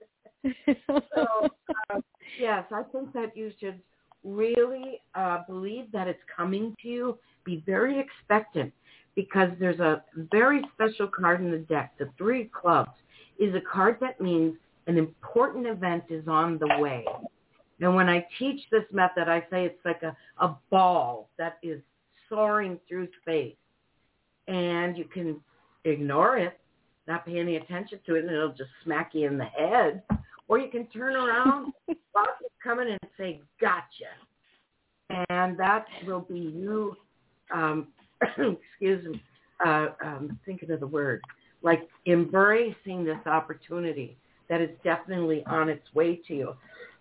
so, uh, yes, I think that you should really uh, believe that it's coming to you. Be very expectant, because there's a very special card in the deck. The Three of Clubs is a card that means an important event is on the way. And when I teach this method, I say it's like a, a ball that is soaring through space. And you can ignore it, not pay any attention to it, and it'll just smack you in the head. Or you can turn around, watch it coming, and say, gotcha. And that will be you, um, excuse me, uh, um, thinking of the word, like embracing this opportunity that is definitely on its way to you.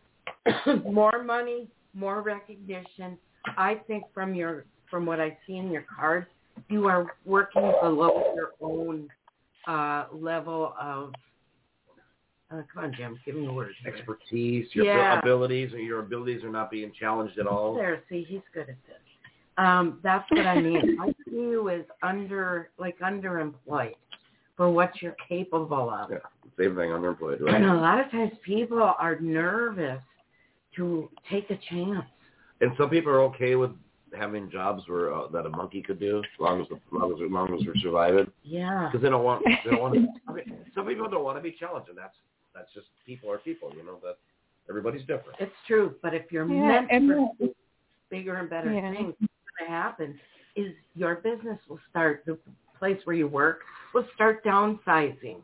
More money, more recognition. I think from your from what I see in your cards, you are working below your own uh, level of, uh, come on, Jim, give me a word. Expertise, your yeah. abilities, or your abilities are not being challenged at all. There, see, he's good at this. Um, that's what I mean. I see you as under, like underemployed for what you're capable of. Yeah, same thing, underemployed, right? And a lot of times people are nervous to take a chance. And some people are okay with having jobs where uh, that a monkey could do, as long as, as long as, as long as they're surviving. Yeah. Because they don't want, they don't want to. I mean, some people don't want to be challenged, and that's that's just people are people. You know that everybody's different. It's true, but if you're Yeah, meant for bigger and better yeah. things, what's going to happen is your business will start. The place where you work will start downsizing,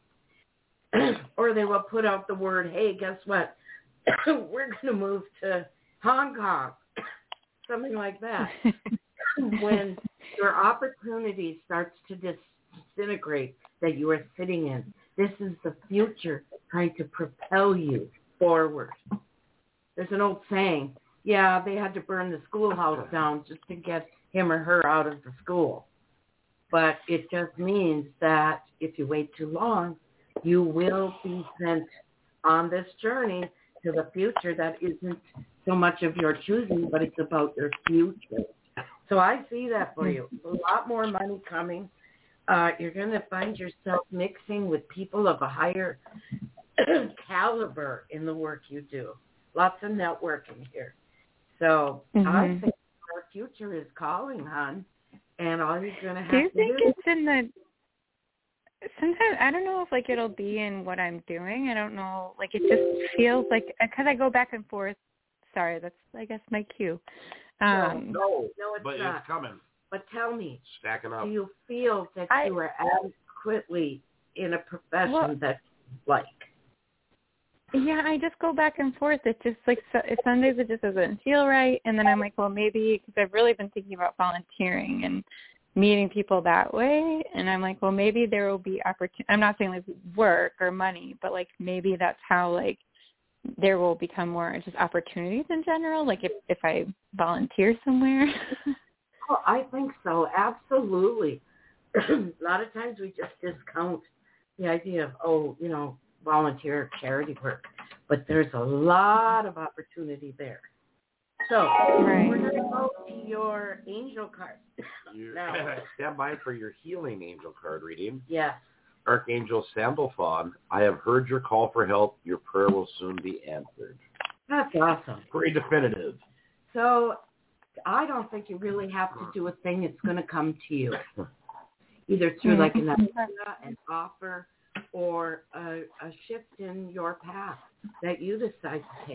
or they will put out the word, "Hey, guess what? We're going to move to Hong Kong." Something like that. When your opportunity starts to disintegrate that you are sitting in, this is the future trying to propel you forward. There's an old saying, yeah, they had to burn the schoolhouse down just to get him or her out of the school. But it just means that if you wait too long, you will be sent on this journey to the future that isn't so much of your choosing, but it's about your future. So I see that for you. A lot more money coming. Uh, you're going to find yourself mixing with people of a higher caliber in the work you do. Lots of networking here. So mm-hmm. I think our future is calling, hon, and all you're going to have do you to think do it's in the sometimes I don't know if like it'll be in what I'm doing. I don't know. Like it just feels like, because I go back and forth. Sorry, that's I guess my cue. Um, no, no, no, it's but not. it's coming. But tell me, stacking up. Do you feel that I, you are adequately in a profession well, that you like? Yeah, I just go back and forth. It just like so, some days it just doesn't feel right, and then I'm like, well, maybe because I've really been thinking about volunteering and meeting people that way, and I'm like, well, maybe there will be opportunity. I'm not saying like work or money, but like maybe that's how like there will become more just opportunities in general. Like if if I volunteer somewhere. Oh, I think so. Absolutely. A lot of times we just discount the idea of, oh, you know, volunteer charity work, but there's a lot of opportunity there. So right. we're going to go to your angel card. Now, stand by for your healing angel card reading. Yes. Archangel Sandalphon, I have heard your call for help. Your prayer will soon be answered. That's awesome. Pretty definitive. So I don't think you really have to do a thing. It's going to come to you, either through like an idea, an offer, or a, a shift in your path that you decide to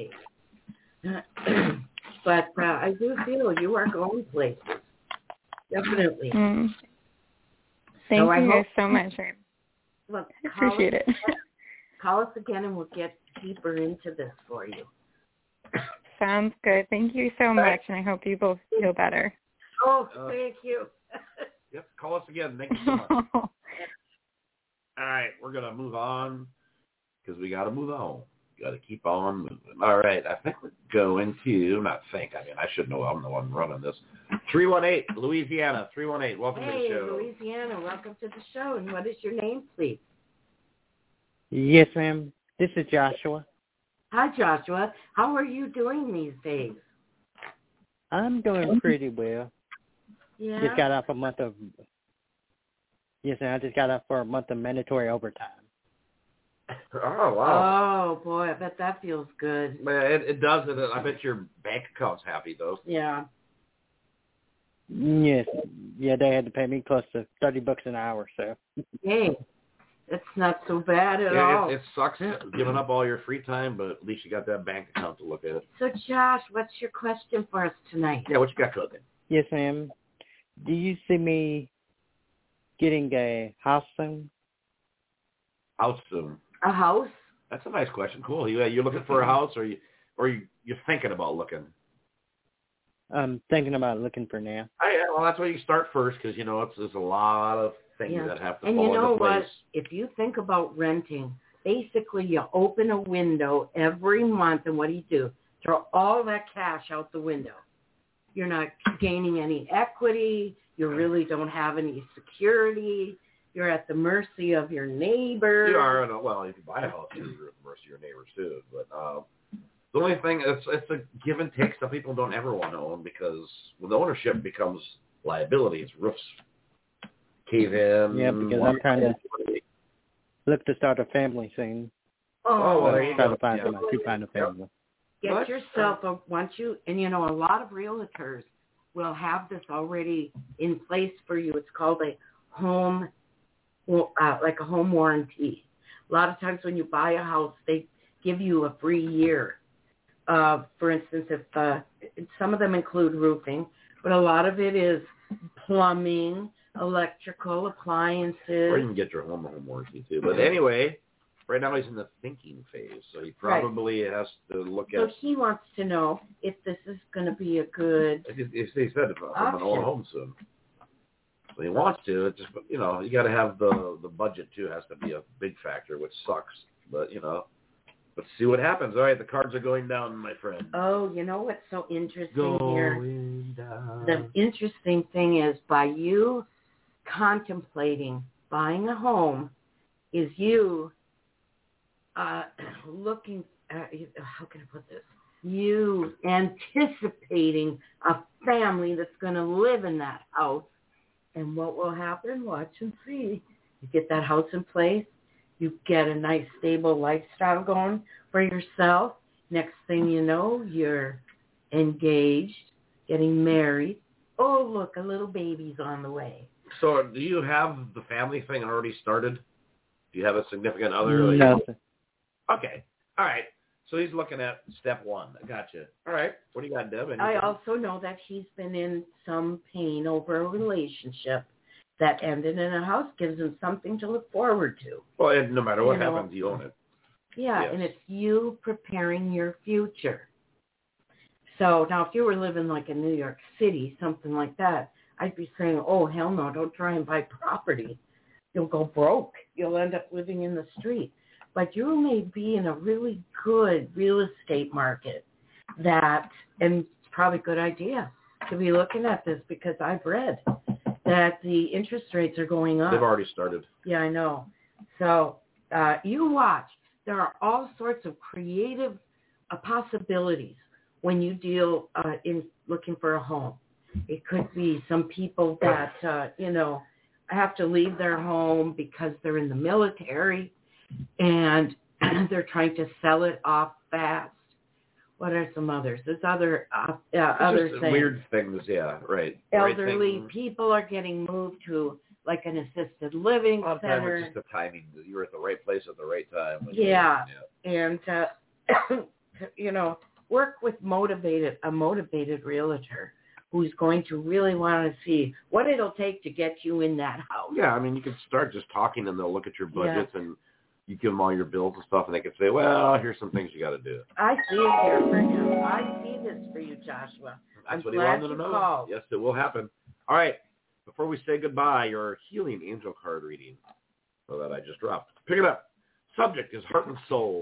take. But uh, I do feel you are going places. Definitely. Mm. Thank so you guys so much. Look, I appreciate it. it. Call us again and we'll get deeper into this for you. Sounds good. Thank you so much, and I hope you both feel better. Oh, uh, thank you. Yep, call us again. Thank you so much. All right, we're going to move on because we got to move on. got to keep on moving. All right, I think we're going to, not think, I mean, I should know I'm the one running this. three one eight, Louisiana, three one eight, welcome hey, to the show. Louisiana, welcome to the show. And what is your name, please? Yes, ma'am. This is Joshua. Hi, Joshua. How are you doing these days? I'm doing pretty well. Yeah. Just got off a month of, yes, ma'am, I just got off for a month of mandatory overtime. Oh, wow. Oh, boy, I bet that feels good. Man, it, it does, and I bet your bank account's happy, though. Yeah. Yes. Yeah, they had to pay me close to thirty bucks an hour, so. Hey, it's not so bad at Yeah, all. it, it sucks giving up all your free time, but at least you got that bank account to look at. So, Josh, what's your question for us tonight? Yeah, what you got cooking? Yes, ma'am. Do you see me getting a house soon? House soon. A house? That's a nice question. Cool. You you're looking for a house, or you or you you're thinking about looking? I'm thinking about looking for now. I, yeah, well, that's where you start first, because you know it's there's a lot of things Yeah. that have to And fall you know into place. what? If you think about renting, basically you open a window every month, and what do you do? Throw all that cash out the window. You're not gaining any equity. You really don't have any security. You're at the mercy of your neighbor. You are, and, well, if you buy a house, you're at the mercy of your neighbors too. But uh, the only thing, it's it's a give and take. Some people don't ever want to own because when the ownership becomes liability, it's roofs cave in. Yeah, because I'm trying to look to start a family soon. Oh, well, there you Try go. to find Yeah. somebody to find a family. Get What? yourself a, once you, and you know, a lot of realtors will have this already in place for you. It's called a home, uh, like a home warranty. A lot of times when you buy a house, they give you a free year. Uh, for instance, if uh, some of them include roofing, but a lot of it is plumbing, electrical, appliances. Or you can get your home home warranty too. But anyway, right now he's in the thinking phase, so he probably has to look So at. he wants to know if this is going to be a good If he, if he said if I'm going to own a option. home soon. So he wants to. It just you know you got to have the the budget too has to be a big factor, which sucks. But you know, let's see what happens. All right, the cards are going down, my friend. Oh, you know what's so interesting Going here? down. The interesting thing is by you contemplating buying a home is you uh, looking, uh, how can I put this? You anticipating a family that's going to live in that house. And what will happen? Watch and see. You get that house in place. You get a nice, stable lifestyle going for yourself. Next thing you know, you're engaged, getting married. Oh, look, a little baby's on the way. So do you have the family thing already started? Do you have a significant other? Like- No, sir. Okay. All right. So he's looking at step one. I gotcha. All right. What do you got, Deb? Anything? I also know that he's been in some pain over a relationship that ended in a house, gives him something to look forward to. Well, and no matter what You know. happens, you own it. Yeah, Yes. and it's you preparing your future. So now if you were living like in New York City, something like that, I'd be saying, oh, hell no, don't try and buy property. You'll go broke. You'll end up living in the street. But you may be in a really good real estate market that, and it's probably a good idea to be looking at this because I've read that the interest rates are going up. They've already started. Yeah, I know. So uh, you watch. There are all sorts of creative uh, possibilities when you deal uh, in looking for a home. It could be some people that, uh, you know, have to leave their home because they're in the military and they're trying to sell it off fast. What are some others? There's other uh, uh, other Just things. weird things, yeah, right. Elderly Right thing. people are getting moved to like an assisted living A lot of time center. it's just the timing. You were at the right place at the right time. when Yeah. you- And, uh, you know, work with motivated a motivated realtor who's going to really want to see what it'll take to get you in that house. Yeah, I mean, you could start just talking, and they'll look at your budgets, and you give them all your bills and stuff, and they could say, well, here's some things you got to do. I see it here for you. I see this for you, Joshua. That's I'm what he glad wanted to you know. called. Yes, it will happen. All right. Before we say goodbye, your healing angel card reading so that I just dropped. Pick it up. Subject is heart and soul.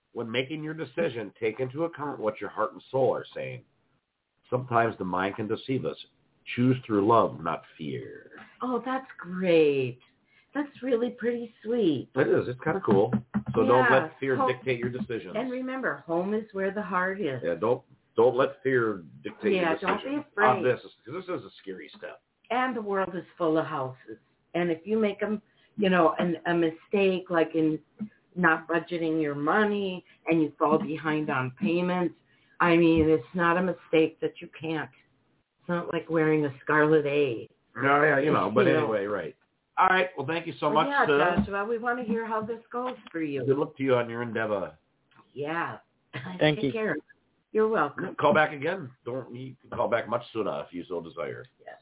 when making your decision, take into account what your heart and soul are saying. Sometimes the mind can deceive us. Choose through love, not fear. Oh, that's great. That's really pretty sweet. It is. It's kind of cool. So yeah. don't let fear home, dictate your decisions. And remember, home is where the heart is. Yeah, don't don't let fear dictate yeah, your decision. don't be afraid. On this, because this is a scary step. And the world is full of houses. And if you make a, you know, an, a mistake like in not budgeting your money and you fall behind on payments, I mean, it's not a mistake that you can't. It's not like wearing a Scarlet A. No, yeah, you know, but you anyway, know. right. All right, well, thank you so well, much. Yeah, uh, Joshua, we want to hear how this goes for you. Good luck to you on your endeavor. Yeah. Thank Take you. care. You're welcome. Call back again. Don't you can call back much sooner if you so desire. Yes.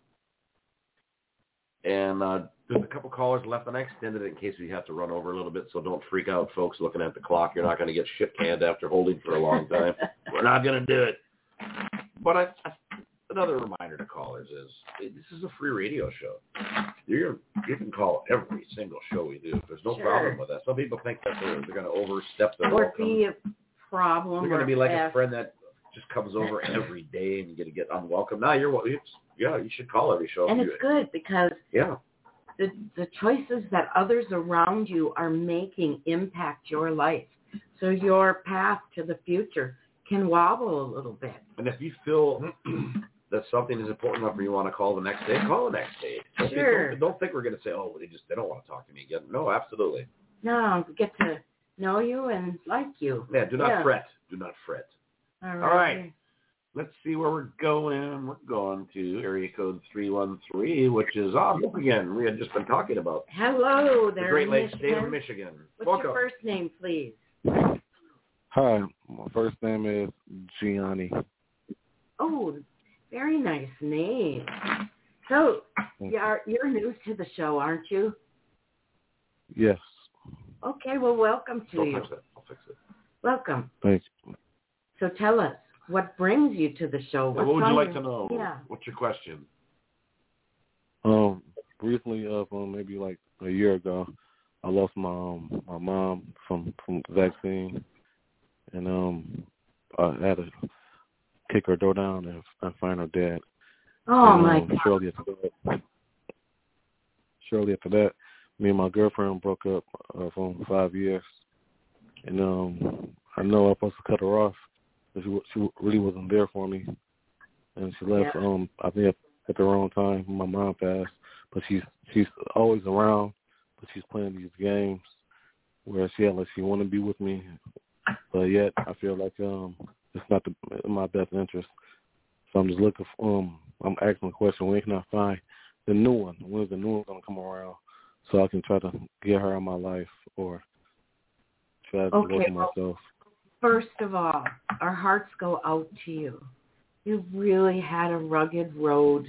And uh, there's a couple callers left, and I extended it in case we have to run over a little bit, so don't freak out, folks, looking at the clock. You're not going to get shit canned after holding for a long time. We're not going to do it. But I, I, another reminder to callers is this is a free radio show. You're, you can call every single show we do. There's no Sure. problem with that. Some people think that they're, they're going to overstep their Or welcome. be a problem. They're going to or be like F. a friend that just comes over every day and you get to get unwelcome. Now you're it's, yeah, you should call every show. And you, it's good because yeah. the the choices that others around you are making impact your life. So your path to the future can wobble a little bit. And if you feel that something is important enough for you want to call the next day, call the next day. Don't, Sure. don't, don't think we're going to say, oh, they just they don't want to talk to me again. No, absolutely. No, get to know you and like you. Yeah, do not Yeah. fret. Do not fret. All right. All right. Let's see where we're going. We're going to area code three one three, which is off again. We had just been talking about Hello the there, Great Lakes Michigan. state of Michigan. What's Welcome. your first name, please? Hi, my first name is Gianni. Oh, very nice name. So, you're, you're new to the show, aren't you? Yes. Okay, well, welcome to Don't you. touch that. I'll fix it. Welcome. Thank you. So tell us, what brings you to the show? What What's would on you like your- to know? Yeah. What's your question? Um, recently, uh, um, maybe like a year ago, I lost my um, my mom from from vaccine, and um, I had to kick her door down and, and find her dead. Oh, and, my um, God. Shortly after that, shortly after that, me and my girlfriend broke up uh, for five years, and um, I know I was supposed to cut her off, but she she really wasn't there for me, and she left. Yeah. Um, I think at the wrong time. My mom passed, but she's she's always around, but she's playing these games where she acts like she want to be with me, but yet I feel like um it's not the, in my best interest. So I'm just looking for um I'm asking the question, when can I find the new one? When's the new one gonna come around so I can try to get her out of my life or try to Okay, work on well, myself? First of all, our hearts go out to you. You've really had a rugged road,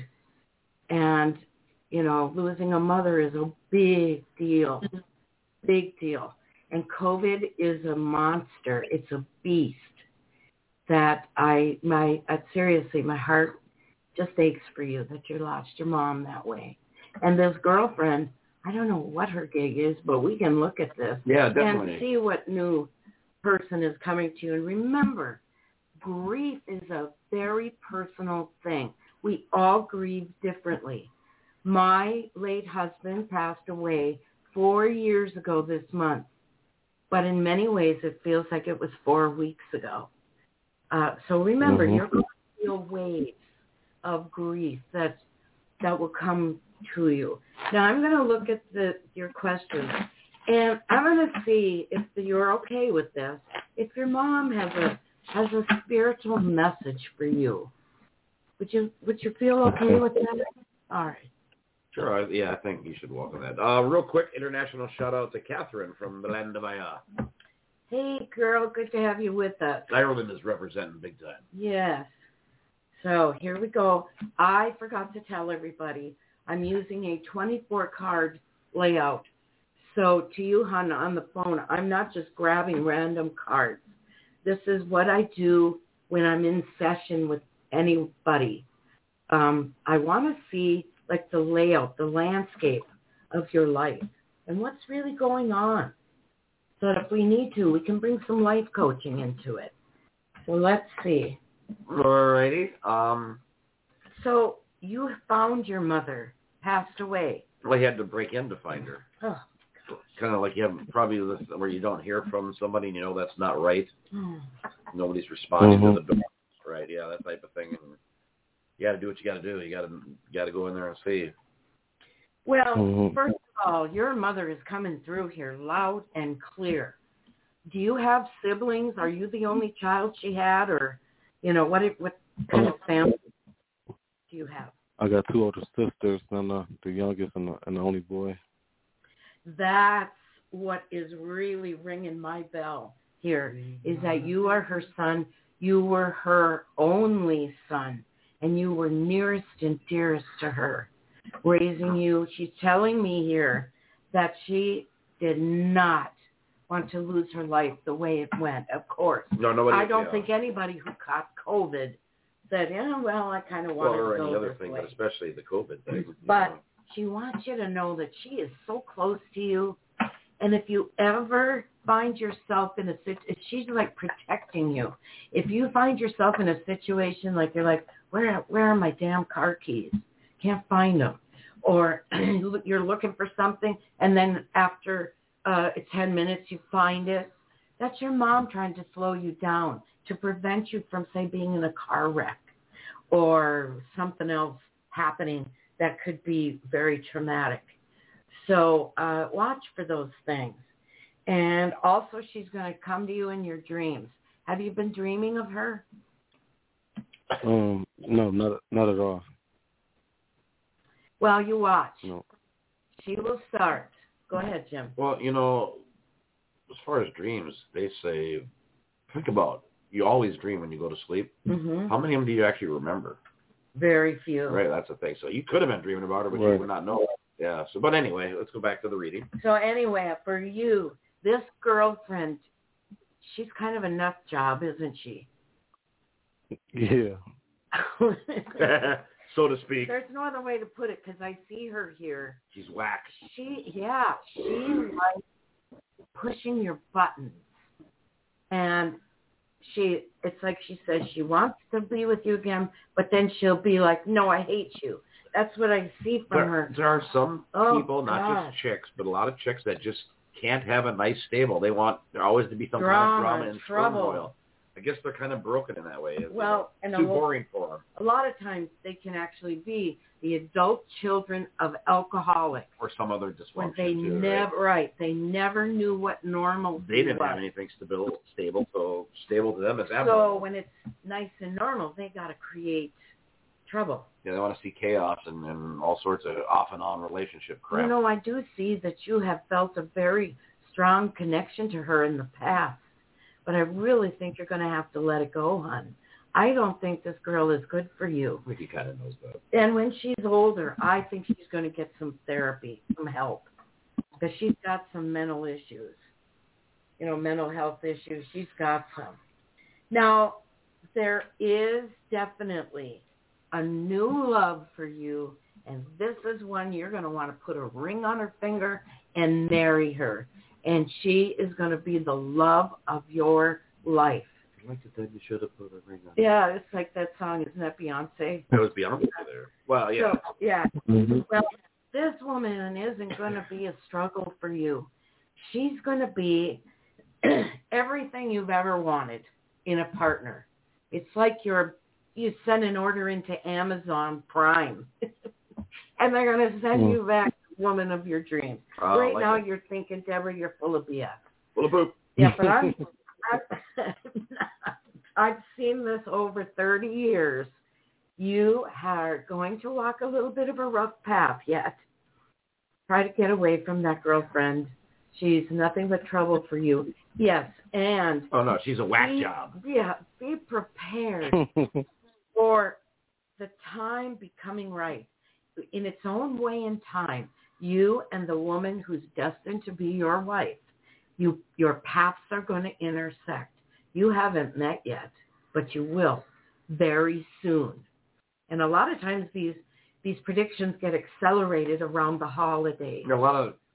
and, you know, losing a mother is a big deal, big deal. And COVID is a monster. It's a beast that I, my, uh, seriously, my heart just aches for you that you lost your mom that way. And this girlfriend, I don't know what her gig is, but we can look at this Yeah, definitely. and see what new person is coming to you. And remember, grief is a very personal thing. We all grieve differently. My late husband passed away four years ago this month, but in many ways it feels like it was four weeks ago. Uh, so remember, Mhm. you're going to feel waves of grief that that will come to you. Now I'm going to look at the your questions, and I'm going to see if you're okay with this. If your mom has a has a spiritual message for you, would you would you feel okay with that? All right. Sure. I, yeah, I think you should welcome that. Uh, real quick, international shout out to Catherine from the land of Aya. Hey, girl, good to have you with us. Ireland is representing big time. Yes. So here we go. I forgot to tell everybody I'm using a twenty-four card layout. So to you, hon, on the phone, I'm not just grabbing random cards. This is what I do when I'm in session with anybody. Um, I want to see like the layout, the landscape of your life and what's really going on. that if we need to, we can bring some life coaching into it. So let's see. Alrighty. Um, so you found your mother, passed away. Well, you had to break in to find her. Oh. Kind of like you have probably this, where you don't hear from somebody and you know that's not right. Hmm. Nobody's responding Mm-hmm. to the door. Right, yeah, that type of thing. And you got to do what you got to do. You got to got to go in there and see. Well, Mm-hmm. first of all, your mother is coming through here loud and clear. Do you have siblings? Are you the only child she had, or, you know, what what kind of family do you have? I got two older sisters, and uh, the youngest and the, and the only boy. That's what is really ringing my bell here, is that you are her son. You were her only son, and you were nearest and dearest to her, raising you. She's telling me here that she did not want to lose her life the way it went, of course. No, nobody. I don't yeah. think anybody who caught COVID said, yeah, well, I kind of want well, or to go any other this thing, way. but especially the COVID thing. But know. she wants you to know that she is so close to you. And if you ever find yourself in a situation, she's like protecting you. If you find yourself in a situation like you're like, where where are my damn car keys? Can't find them. Or you're looking for something, and then after uh, ten minutes you find it. That's your mom trying to slow you down to prevent you from, say, being in a car wreck or something else happening that could be very traumatic. So uh, watch for those things. And also she's going to come to you in your dreams. Have you been dreaming of her? Um, no, not not at all. Well, you watch. No. She will start. Go ahead, Jim. Well, you know, as far as dreams, they say, think about, you always dream when you go to sleep. Mm-hmm. How many of them do you actually remember? Very few. Right, that's the thing. So you could have been dreaming about her, but Right. you would not know. Yeah. So, but anyway, let's go back to the reading. So anyway, for you, this girlfriend, she's kind of a nut job, isn't she? Yeah. So to speak. There's no other way to put it, because I see her here. She's whack. She, yeah, she likes pushing your buttons. And she, it's like she says she wants to be with you again, but then she'll be like, no, I hate you. That's what I see from There, her. there are some Oh, people, not gosh. just chicks, but a lot of chicks that just can't have a nice stable. They want there always to be some Drama, kind of drama and trouble. turmoil. I guess they're kind of broken in that way. It's Well, and too a, lo- boring for them. a lot of times they can actually be the adult children of alcoholics. Or some other dysfunction When they too, never, right? right, they never knew what normal They didn't was. have anything stable, stable, so stable to them is So abnormal. when it's nice and normal, they got to create trouble. Yeah, they want to see chaos and, and all sorts of off and on relationship crap. You know, I do see that you have felt a very strong connection to her in the past, but I really think you're going to have to let it go, hon. I don't think this girl is good for you. I think he kind of knows that. And when she's older, I think she's going to get some therapy, some help, because she's got some mental issues, you know, mental health issues. She's got some. Now, there is definitely a new love for you, and this is one you're going to want to put a ring on her finger and marry her. And she is going to be the love of your life. I like it that you should have put a ring on. Yeah, it's like that song, isn't that Beyonce? That was Beyonce there. Well, yeah. So, yeah. Mm-hmm. Well, this woman isn't going to be a struggle for you. She's going to be everything you've ever wanted in a partner. It's like you're you send an order into Amazon Prime, and they're going to send Mm. you back the woman of your dreams. Oh, right like now, it. you're thinking, Deborah, you're full of B S. Full of poop. Yeah, but I'm, I've, I've seen this over thirty years. You are going to walk a little bit of a rough path yet. Try to get away from that girlfriend. She's nothing but trouble for you. Yes, and Oh, no, she's a whack be, job. Yeah, be prepared for the time becoming right. In its own way and time, you and the woman who's destined to be your wife, you your paths are going to intersect. You haven't met yet, but you will very soon. And a lot of times these these predictions get accelerated around the holidays. You know, a lot of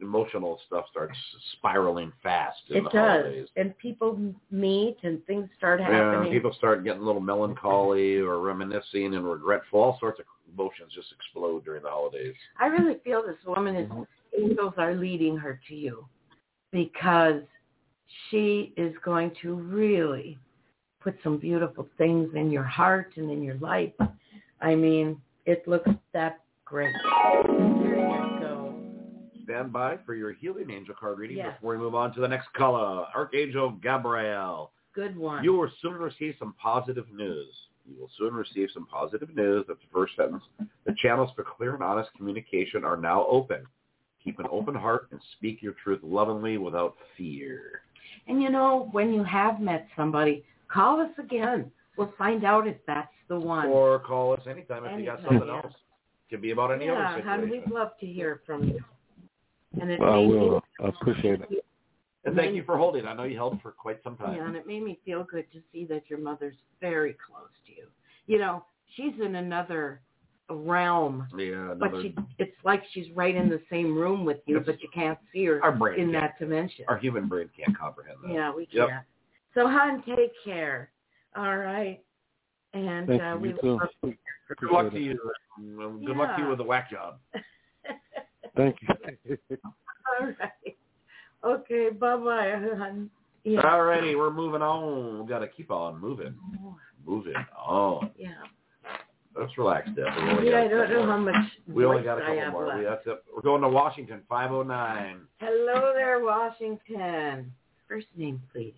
emotional stuff starts spiraling fast in it the does, holidays. and people meet and things start Yeah, happening. people start getting a little melancholy or reminiscing and regretful. All sorts of emotions just explode during the holidays. I really feel this woman is, angels are leading her to you because she is going to really put some beautiful things in your heart and in your life. I mean, it looks that great. There you go. Stand by for your healing angel card reading Yes. before we move on to the next color. Archangel Gabriel. Good one. You will soon receive some positive news. You will soon receive some positive news. That's the first sentence. The channels for clear and honest communication are now open. Keep an open heart and speak your truth lovingly without fear. And you know, when you have met somebody, call us again. We'll find out if that's the one. Or call us anytime if you got Anytime, something yeah. else. Could be about any yeah, other hon, situation. we'd love to hear from you. And it I made will. me, I appreciate it. And thank you for holding. I know you held for quite some time. yeah, and it made me feel good to see that your mother's very close to you. You know, she's in another realm, Yeah, but another, she, it's like she's right in the same room with you, but you can't see her our brain in can't- that dimension. Our human brain can't comprehend that. Yeah, we Yep. can't. So, hon, take care. All right. And Thank uh, you. we You too. love you. Good luck Appreciate to it. you. Um, Good luck to you Yeah. with the whack job. Thank you. All right. Okay, bye-bye, hon. Yeah. All righty, we're moving on. We've got to keep on moving. Moving on. Yeah. Let's relax, Deb. We only Yeah, got a I don't couple know more. how much We only voice got a I couple have more. left. We, that's it. We're going to Washington, five oh nine. Hello there, Washington. First name, please.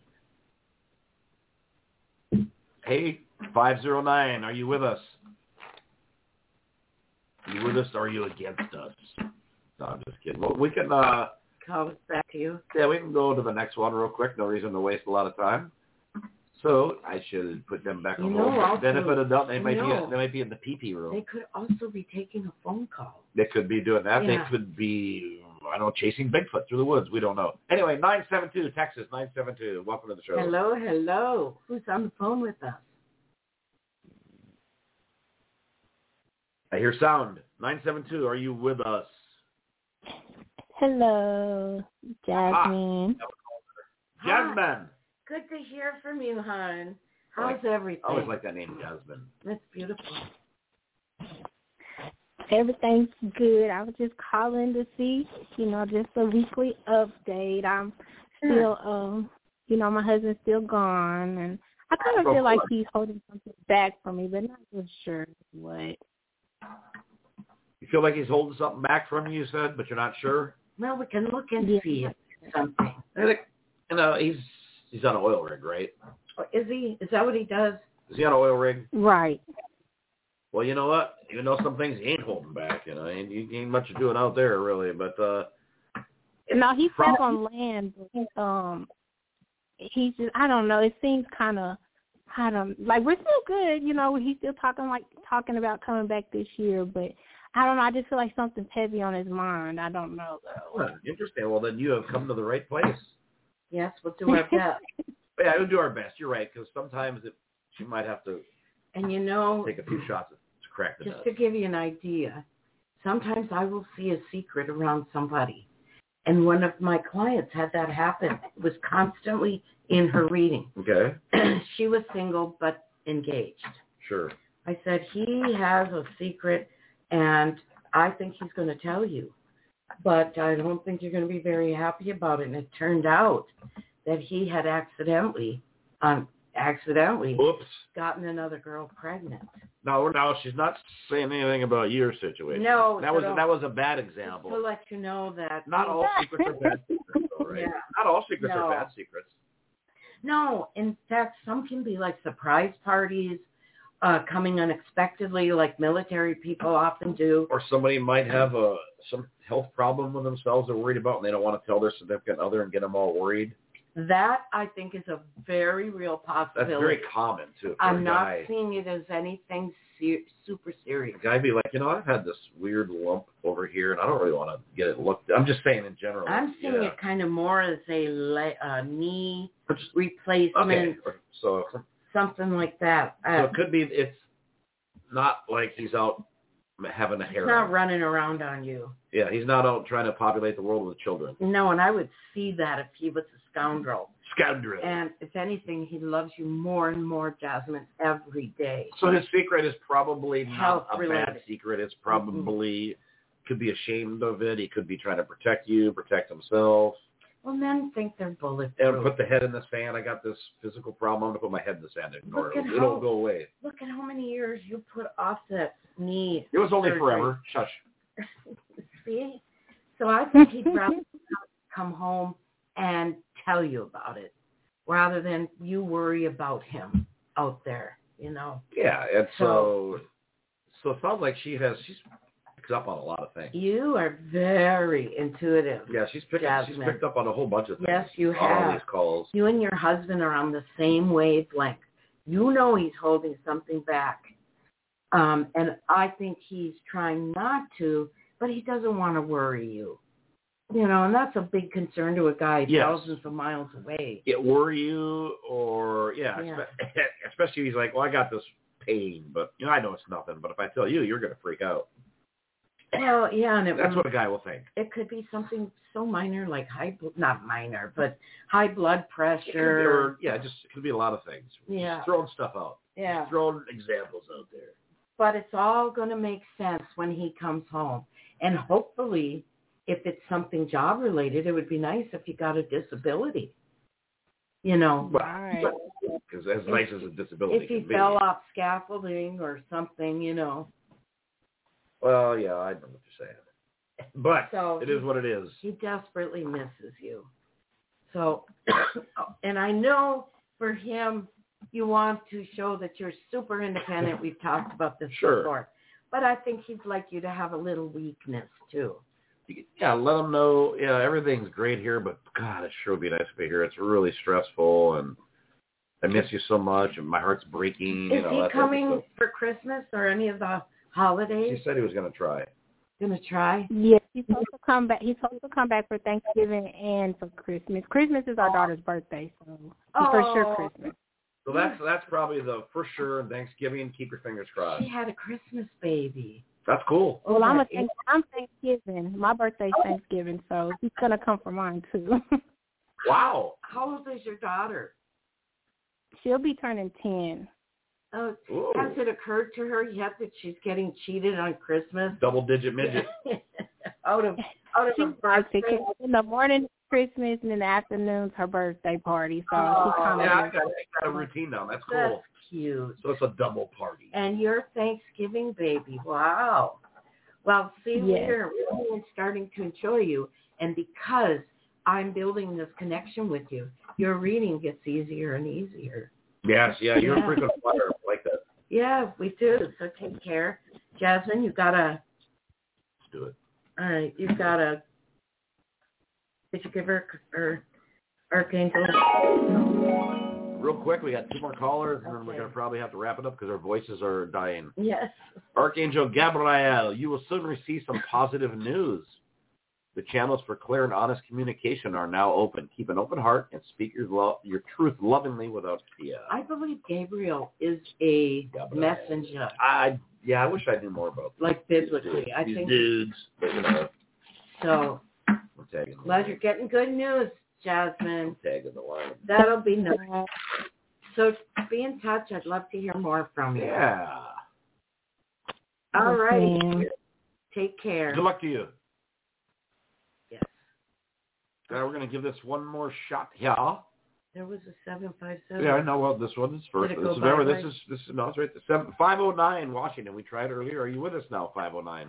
Hey, five oh nine, are you with us? Are you with us or are you against us? No, I'm just kidding. Well, we can, uh, Call us back to you. yeah, we can go to the next one real quick. No reason to waste a lot of time. So I should put them back You on know, hold. also- Benefit of doubt, they might no. be they might be in the P P room. They could also be taking a phone call. They could be doing that. Yeah. They could be, I don't know, chasing Bigfoot through the woods. We don't know. Anyway, nine seven two, Texas, nine seven two. Welcome to the show. Hello, hello. Who's on the phone with us? I hear sound. nine seven two, are you with us? Hello, Jasmine. Ah, Jasmine. Good to hear from you, hon. I How's like- everything? I always like that name, Jasmine. That's beautiful. Everything's good. I was just calling to see, you know, just a weekly update. I'm still, um, you know, my husband's still gone, and I kind of Of feel like course. he's holding something back from me, but not so sure what. You feel like he's holding something back from you, you said, but you're not sure? Well, we can look and Yeah. see if something. I think, you know, he's he's on an oil rig, right? Oh, is he? Is that what he does? Is he on an oil rig? Right. Well, you know what? Even though some things he ain't holding back, you know, ain't, you ain't much to doing out there, really. But uh, No, he's back on land, but um, he's just, I don't know. It seems kind of, I don't like we're still good, you know. He's still talking like talking about coming back this year, but I don't know. I just feel like something's heavy on his mind. I don't know though. huh, interesting. Well, then you have come to the right place. Yes, we'll do our best. But yeah, we'll do our best. You're right, because sometimes it, she might have to And you know, take a few shots to crack the just nut. to give you an idea, sometimes I will see a secret around somebody. And one of my clients had that happen. It was constantly in her reading. Okay, She was single but engaged. sure. I said, he has a secret, and I think he's going to tell you. But I don't think you're going to be very happy about it. And it turned out that he had accidentally, um, accidentally Whoops. gotten another girl pregnant. No, no, she's not saying anything about your situation. No, that was so that was a bad Just to example. let you know that. Not all secrets are bad secrets, though, right? Yeah. Not all secrets No. are bad secrets. No, in fact, some can be like surprise parties, uh, coming unexpectedly, like military people often do. Or somebody might have a some health problem with themselves they're worried about, and they don't want to tell their significant other and get them all worried. That, I think, is a very real That's possibility. very common too. For I'm a not guy. seeing it as anything ser- super serious. A guy be like, you know, I've had this weird lump over here, and I don't really want to get it looked. I'm just saying in general. I'm seeing yeah. it kind of more as a le- uh, knee Just- replacement, Okay, so something like that. so Uh, it could be it's not like he's out having a He's harem. not running around on you. Yeah, he's not out trying to populate the world with children. No, and I would see that if he was a scoundrel. Scoundrel. And if anything, he loves you more and more, Jasmine, every day. So his secret is probably not Health a related. bad secret. It's probably, mm-hmm. could be ashamed of it. He could be trying to protect you, protect himself. Well, men think they're bulletproof. And put the head in the sand. I got this physical problem. I'm going to put my head in the sand and ignore it. How, It'll go away. Look at how many years you put off that knee. It was only surgery. forever. Shush. See? So I think he'd rather come home and tell you about it rather than you worry about him out there, you know. Yeah, and so, so, so it sounds like she has, she's picked up on a lot of things. You are very intuitive. Yeah, she's picked, she's picked up on a whole bunch of things. Yes, you on have. all these calls. You and your husband are on the same wavelength. You know he's holding something back. Um, and I think he's trying not to, but he doesn't want to worry you. You know, and that's a big concern to a guy yes. thousands of miles away. It worry you or, yeah, yeah. especially he's like, well, I got this pain, but, you know, I know it's nothing. But if I tell you, you're going to freak out. Well, yeah. and it That's was, what a guy will think. It could be something so minor like high, not minor, but high blood pressure. It could be, or, yeah, just it could be a lot of things. Yeah. Just throwing stuff out. Yeah. Just throwing examples out there. But it's all going to make sense when he comes home. And hopefully, if it's something job-related, it would be nice if you got a disability. You know. Right. Because as nice as a disability If he can be. fell off scaffolding or something, you know. Well, yeah, I know what you're saying. But so it is what it is. He desperately misses you. So, and I know for him, you want to show that you're super independent. We've talked about this sure. before. But I think he'd like you to have a little weakness, too. Yeah, let him know, yeah, everything's great here, but God, it sure would be nice to be here. It's really stressful, and I miss you so much, and my heart's breaking. Is you know, he that coming for Christmas or any of the holidays? He said he was going to try. Going to try? Yes, he's supposed to come back. He's supposed to come back for Thanksgiving and for Christmas. Christmas is our daughter's birthday, so oh. for sure Christmas. So that's that's probably the for sure. And Thanksgiving, keep your fingers crossed. She had a Christmas baby. That's cool. Well, I'm a thank- I'm Thanksgiving. My birthday's oh. Thanksgiving, so he's gonna come for mine too. Wow. How old is your daughter? She'll be turning ten. Oh, Ooh. Has it occurred to her yet that she's getting cheated on Christmas? Double digit midget. out of out of She her birthday. in the morning Christmas and in the afternoon's her birthday party. So oh, she kind of yeah, I got, I got a routine now. That's cool. That's cute. So it's a double party. And your Thanksgiving baby. Wow. Well, see, yes. we're really starting to enjoy you. And because I'm building this connection with you, your reading gets easier and easier. Yes, yeah, you're yeah. a freaking flyer. I like that. Yeah, we do. So take care. Jasmine, you got to... Let's do it. All right, you've got to... Did you give her or Archangel? Real quick, we got two more callers, and okay. then we're going to probably have to wrap it up because our voices are dying. Yes. Archangel Gabriel, you will soon receive some positive news. The channels for clear and honest communication are now open. Keep an open heart and speak your lo- your truth lovingly without fear. I believe Gabriel is a Gabriel. messenger. I yeah, I wish I knew more about that. Like biblically, these I these think. dudes. But, you know, so tagging glad you're getting good news, Jasmine. Tagging the line. That'll be nice. So be in touch. I'd love to hear more from you. Yeah. All right. Take care. Good luck to you. Yes. Now we're going to give this one more shot. Yeah. There was a seven five seven. Yeah, I know. Well, this one is first. Did it This go is, remember, by this is this is no, it's right. The seven five oh nine Washington. We tried earlier. Are you with us now? Five oh nine.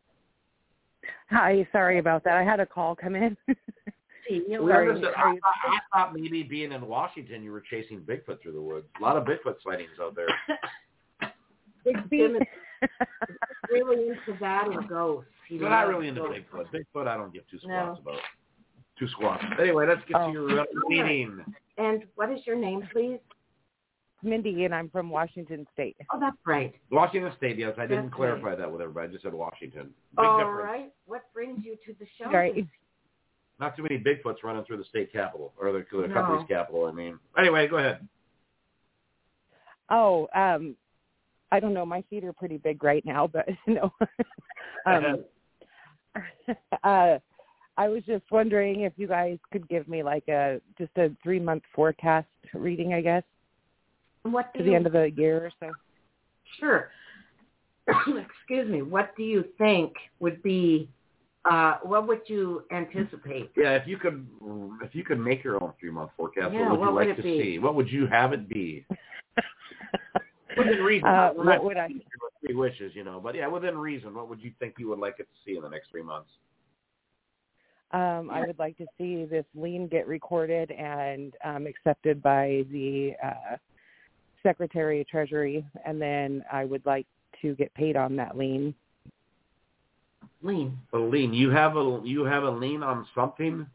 Hi, sorry about that. I had a call come in. See, you we sorry, understood. I, I thought maybe being in Washington, you were chasing Bigfoot through the woods. A lot of Bigfoot sightings out there. Jim is really into that or ghosts. He But not loves really into ghosts. Bigfoot. Bigfoot, I don't give two squats No. about. Two squats. Anyway, let's get Oh. to your uh, meeting. And what is your name, please? Mindy, and I'm from Washington State. Oh, that's right. Washington State, yes. I didn't That's clarify right. that with everybody. I just said Washington. Big All difference. right. What brings you to the show? Right. Not too many Bigfoots running through the state capitol, or the, the No. company's capital, I mean. Anyway, go ahead. Oh, um, I don't know. My feet are pretty big right now, but no. um, uh, I was just wondering if you guys could give me like a just a three month forecast reading, I guess, what do to you, the end of the year or so. Sure. Excuse me. What do you think would be? Uh, what would you anticipate? Yeah, if you could, if you could make your own three month forecast, Yeah, what would you what like would to it be? see? What would you have it be? Within reason. Uh, We're what not would I? three wishes, you know, but yeah, within reason. What would you think you would like it to see in the next three months? Um, I would like to see this lien get recorded and um, accepted by the uh, Secretary of Treasury, and then I would like to get paid on that lien. Lien. A lien. You have a you have a lien on something?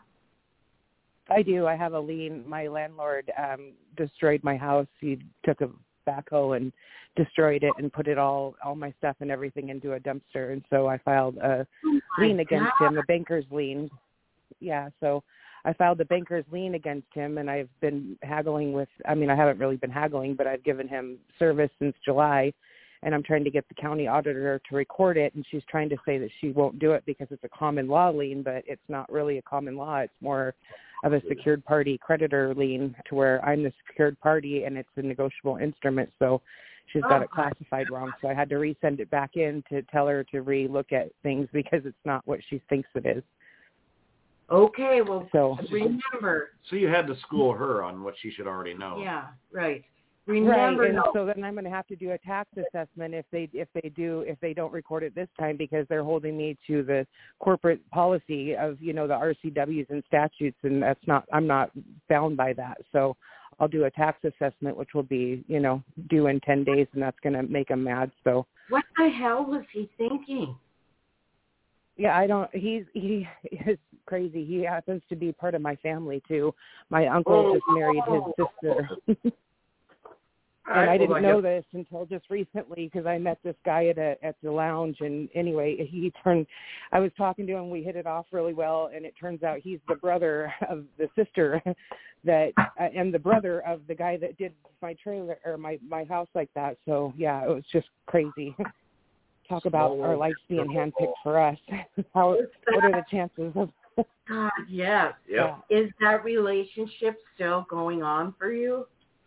I do. I have a lien. My landlord um, destroyed my house. He took a backhoe and destroyed it and put it all all my stuff and everything into a dumpster. And so I filed a oh lien against God. him, a banker's lien. Yeah, so I filed the banker's lien against him, and I've been haggling with, I mean, I haven't really been haggling, but I've given him service since July, and I'm trying to get the county auditor to record it, and she's trying to say that she won't do it because it's a common law lien, but it's not really a common law. It's more of a secured party creditor lien to where I'm the secured party, and it's a negotiable instrument, so she's got it classified wrong. So I had to resend it back in to tell her to re-look at things because it's not what she thinks it is. Okay, well, so, remember. So you had to school her on what she should already know. Yeah, right. Remember, right, and no. so then I'm going to have to do a tax assessment if they if they do if they don't record it this time because they're holding me to the corporate policy of you know the R C Ws and statutes, and that's not I'm not bound by that. So I'll do a tax assessment, which will be you know due in ten days, and that's going to make them mad. So what the hell was he thinking? Yeah, I don't. He's he is crazy. He happens to be part of my family too. My uncle oh, just married his sister, and right, I didn't well, I know guess... this until just recently because I met this guy at a at the lounge. And anyway, he turned. I was talking to him. We hit it off really well, and it turns out he's the brother of the sister that, uh, and the brother of the guy that did my trailer or my my house like that. So yeah, it was just crazy. Talk about our lives being handpicked for us. How? What are the chances of? God, yes. Yeah. Is that relationship still going on for you?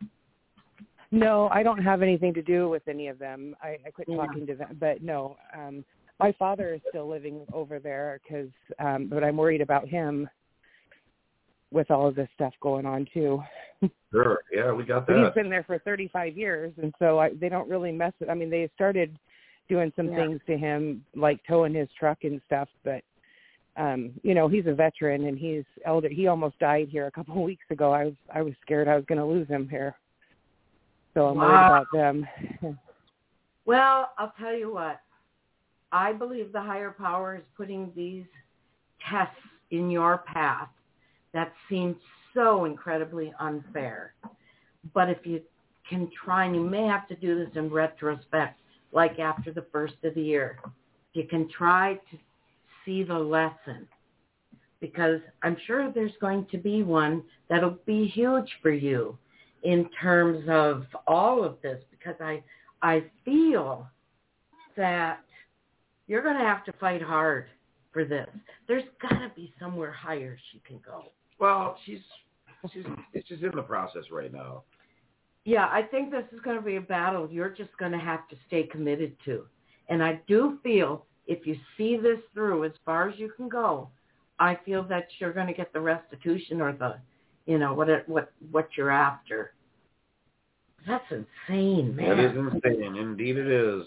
No, I don't have anything to do with any of them. I, I quit yeah. talking to them, but no, um, my father is still living over there because, um, but I'm worried about him with all of this stuff going on too. Sure. Yeah, we got But that. he's been there for thirty-five years, and so I, they don't really mess with. I mean, they started doing some yeah. things to him, like towing his truck and stuff. But, um, you know, he's a veteran and he's elder. He almost died here a couple of weeks ago. I was, I was scared I was going to lose him here. So I'm wow. worried about them. Well, I'll tell you what. I believe the higher power is putting these tests in your path that seem so incredibly unfair. But if you can try, and you may have to do this in retrospect, like after the first of the year, you can try to see the lesson, because I'm sure there's going to be one that'll be huge for you in terms of all of this, because I I feel that you're going to have to fight hard for this. There's got to be somewhere higher she can go. Well, she's she's it's just in the process right now. Yeah, I think this is going to be a battle you're just going to have to stay committed to. And I do feel if you see this through as far as you can go, I feel that you're going to get the restitution or the, you know, what it, what what you're after. That's insane, man. That is insane. Indeed it is.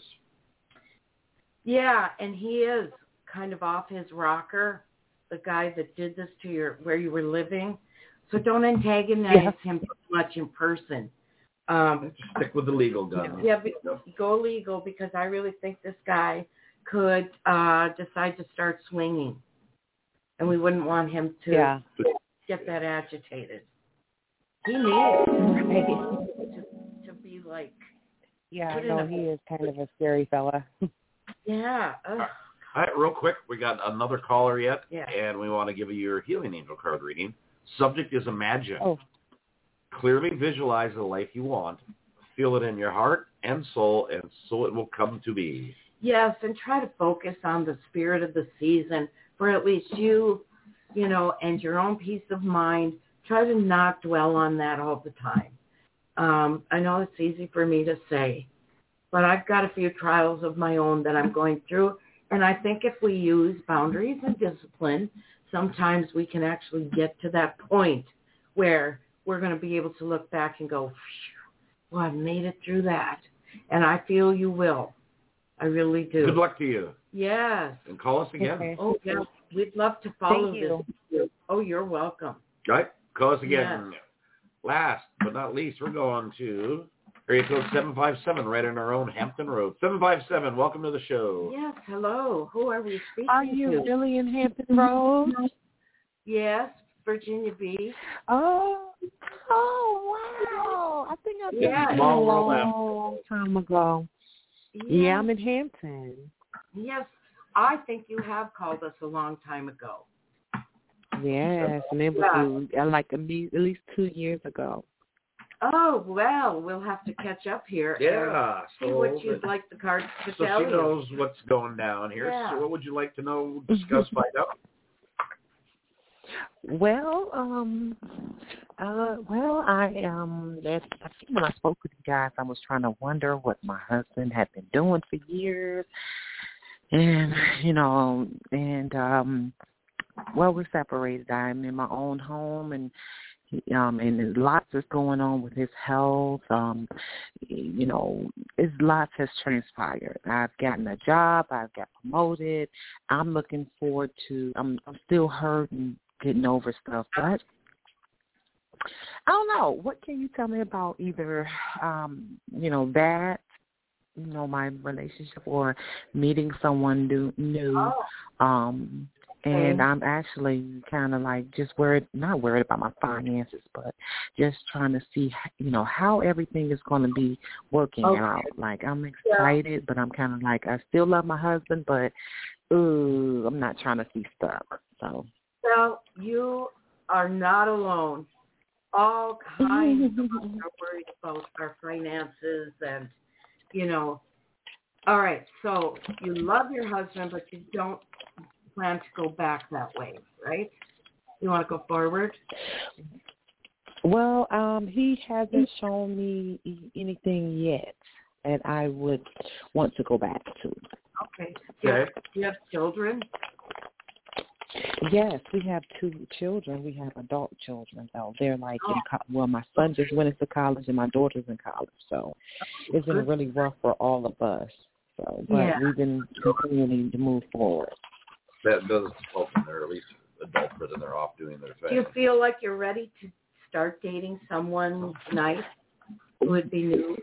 Yeah, and he is kind of off his rocker, the guy that did this to your, where you were living. So don't antagonize yeah. him too much in person. Um, Stick with the legal gun. Yeah, go legal, because I really think this guy could uh, decide to start swinging, and we wouldn't want him to yeah. get that agitated. He needs right. to, to be like. Yeah, no, a, he is kind of a scary fella. Yeah. Ugh. All right, real quick, we got another caller yet, yeah. and we want to give you your Healing Angel card reading. Subject is imagine. Oh. Clearly visualize the life you want, feel it in your heart, and soul, and so it will come to be. Yes, and try to focus on the spirit of the season for at least you, you know, and your own peace of mind. Try to not dwell on that all the time. Um, I know it's easy for me to say, but I've got a few trials of my own that I'm going through, and I think if we use boundaries and discipline, sometimes we can actually get to that point where we're going to be able to look back and go, well, I made it through that. And I feel you will. I really do. Good luck to you. Yes. And call us again. Okay. Oh, yeah. We'd love to follow Thank you. this. Oh, you're welcome. All right. Call us again. Yes. Last but not least, we're going to area code seven five seven, right in our own Hampton Road. seven five seven, welcome to the show. Yes, hello. Who are we speaking Are you to? really in Hampton Road? Yes, Virginia Beach. Oh, oh wow! I think I've been Yeah. here a Small world long time ago. Yes. Yeah, I'm in Hampton. Yes, I think you have called us a long time ago. Yes, and it was uh, like at least at least two years ago. Oh, well, we'll have to catch up here. Yeah. And see so what you'd that- like the cards to So tell she you. knows what's going down here. Yeah. So what would you like to know, discuss, find out? Well, um, uh, well, I um, that, I think when I spoke with you guys, I was trying to wonder what my husband had been doing for years, and you know, and um, well, we're separated. I'm in my own home, and um, and there's lots is going on with his health. Um, you know, it's lots has transpired. I've gotten a job. I've got promoted. I'm looking forward to. I'm I'm still hurting, getting over stuff, but I don't know. What can you tell me about either, um, you know, that, you know, my relationship or meeting someone new, new Oh. um, and Okay. I'm actually kind of like just worried, not worried about my finances, but just trying to see, you know, how everything is going to be working Okay. out. Like, I'm excited, but I'm kind of like, I still love my husband, but ooh, I'm not trying to be stuck, so. Well, you are not alone. All kinds of us are worried about our finances and, you know. All right, so you love your husband, but you don't plan to go back that way, right? You want to go forward? Well, um, he hasn't shown me anything yet that I would want to go back to. Okay. Do you have, do you have children? Yes, we have two children. We have adult children, though. They're like, Oh. in co- well, my son just went into college and my daughter's in college, so it's been really rough for all of us. So, but Yeah. we've been continuing to move forward. That does help them. They're at least adult prison. They're off doing their Do you thing. feel like you're ready to start dating someone nice who would be new?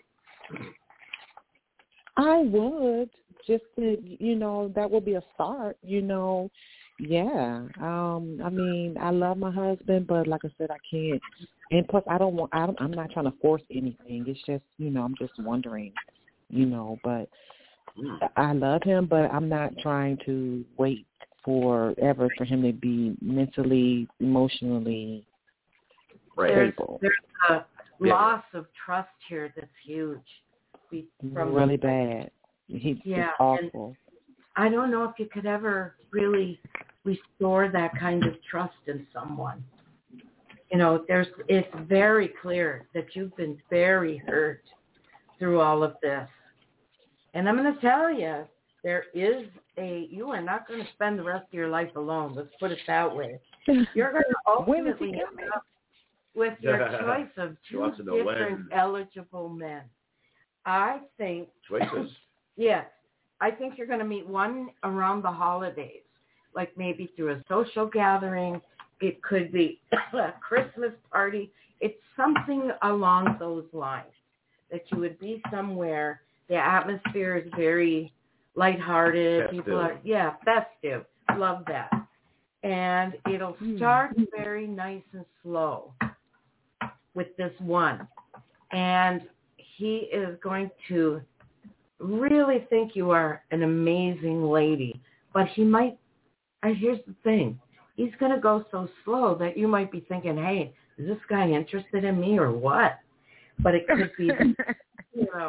I would, just to, you know, that would be a start, you know. Yeah. Um, I mean, I love my husband, but like I said, I can't. And plus, I don't want, I don't, I'm not trying to force anything. It's just, you know, I'm just wondering, you know, but Mm. I love him, but I'm not trying to wait forever for him to be mentally, emotionally Right. There's, stable. there's a Yeah. loss of trust here that's huge. Be- From Really bad. He, Yeah, it's awful. I don't know if you could ever really restore that kind of trust in someone. You know, there's it's very clear that you've been very hurt through all of this. And I'm going to tell you, there is a, you are not going to spend the rest of your life alone. Let's put it that way. You're going to When is he ultimately coming? end up with your choice of She two wants to know different when. eligible men. I think Choices. Yes. I think you're going to meet one around the holidays, like maybe through a social gathering. It could be a Christmas party. It's something along those lines that you would be somewhere. The atmosphere is very lighthearted. Festive. People are, yeah, festive. Love that. And it'll start very nice and slow with this one. And he is going to really think you are an amazing lady, but he might, and here's the thing, he's going to go so slow that you might be thinking, hey, is this guy interested in me or what? But it could be, you know,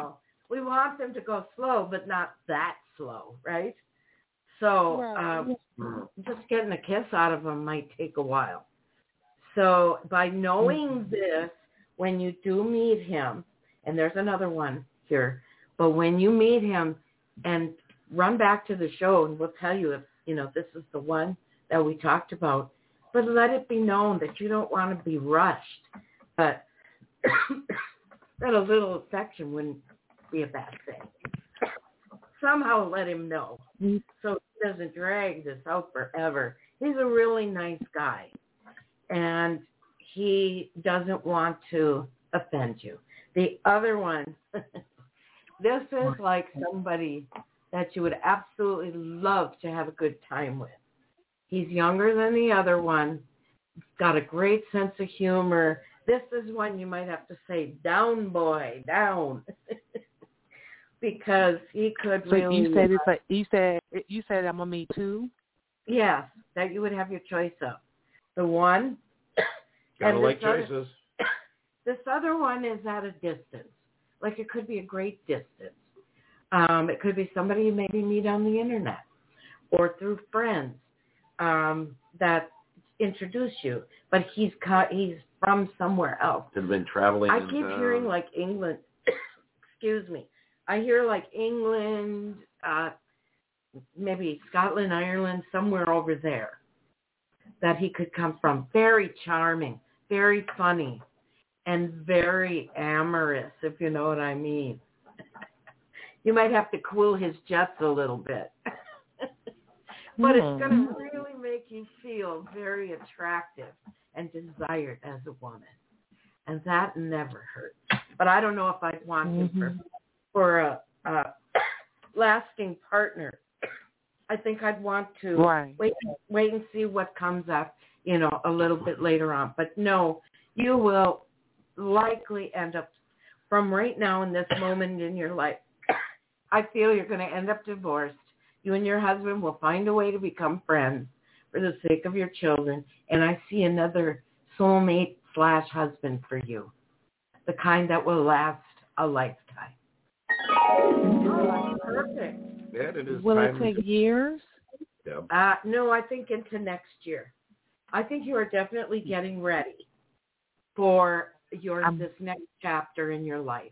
we want them to go slow, but not that slow, right? So um, just getting a kiss out of them might take a while. So by knowing this, when you do meet him, and there's another one here, but when you meet him and run back to the show and we'll tell you if, you know, this is the one that we talked about, but let it be known that you don't want to be rushed, but that a little affection wouldn't be a bad thing. Somehow let him know so he doesn't drag this out forever. He's a really nice guy, and he doesn't want to offend you. The other one, this is like somebody that you would absolutely love to have a good time with. He's younger than the other one. He's got a great sense of humor. This is one you might have to say, down, boy, down. Because he could so really... you said, it's like, you said you said I'm going to meet two? Yes, that you would have your choice of. The one... Gotta like other, choices. This other one is at a distance. Like it could be a great distance. Um, it could be somebody you maybe meet on the internet or through friends um, that introduce you. But he's ca- he's from somewhere else. Has been traveling. I in, keep uh, hearing like England. Excuse me. I hear like England, uh, maybe Scotland, Ireland, somewhere over there that he could come from. Very charming, very funny, and very amorous, if you know what I mean. You might have to cool his jets a little bit. But it's going to really make you feel very attractive and desired as a woman. And that never hurts. But I don't know if I'd want mm-hmm. him for, for a, a lasting partner. I think I'd want to right. wait, wait and see what comes up, you know, a little bit later on. But no, you will likely end up, from right now in this moment in your life, I feel you're going to end up divorced. You and your husband will find a way to become friends for the sake of your children. And I see another soulmate slash husband for you, the kind that will last a lifetime. Oh, perfect. Yeah, it is. Will time it take to... years? Yeah. Uh, no, I think into next year. I think you are definitely getting ready for your um, this next chapter in your life.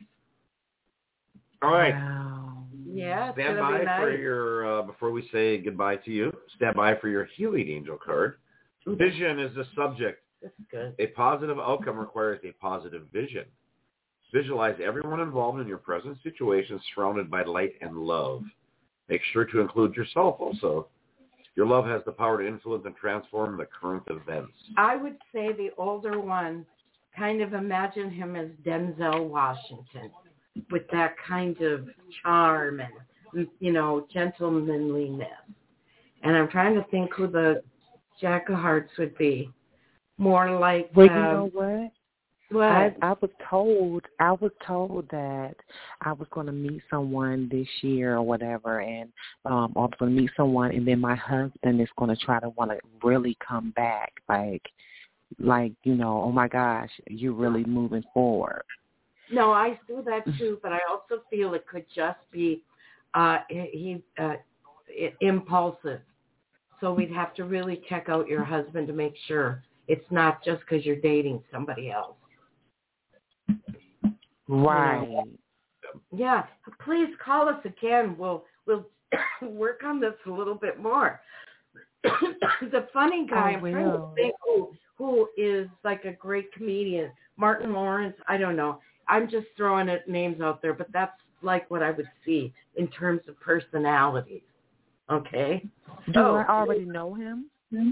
All right. Wow. Yeah, stand by be nice. for your, uh, before we say goodbye to you, stand by for your healing angel card. Vision is the subject. That's good. A positive outcome requires a positive vision. Visualize everyone involved in your present situation surrounded by light and love. Make sure to include yourself also. Your love has the power to influence and transform the current events. I would say the older one, kind of imagine him as Denzel Washington, with that kind of charm and, you know, gentlemanliness. And I'm trying to think who the Jack of Hearts would be. More like... Well, um, you know what? What? I, I was told I was told that I was going to meet someone this year or whatever, and um, I was going to meet someone, and then my husband is going to try to want to really come back, like, like you know, oh my gosh, you're really moving forward. No, I do that too, but I also feel it could just be uh, he uh, impulsive. So we'd have to really check out your husband to make sure it's not just because you're dating somebody else. Right. You know? Yeah. Please call us again. We'll we'll work on this a little bit more. The funny guy, I I'm will. trying to think who who is like a great comedian. Martin Lawrence, I don't know. I'm just throwing it, names out there, but that's like what I would see in terms of personalities. Okay? Do oh, I already know him?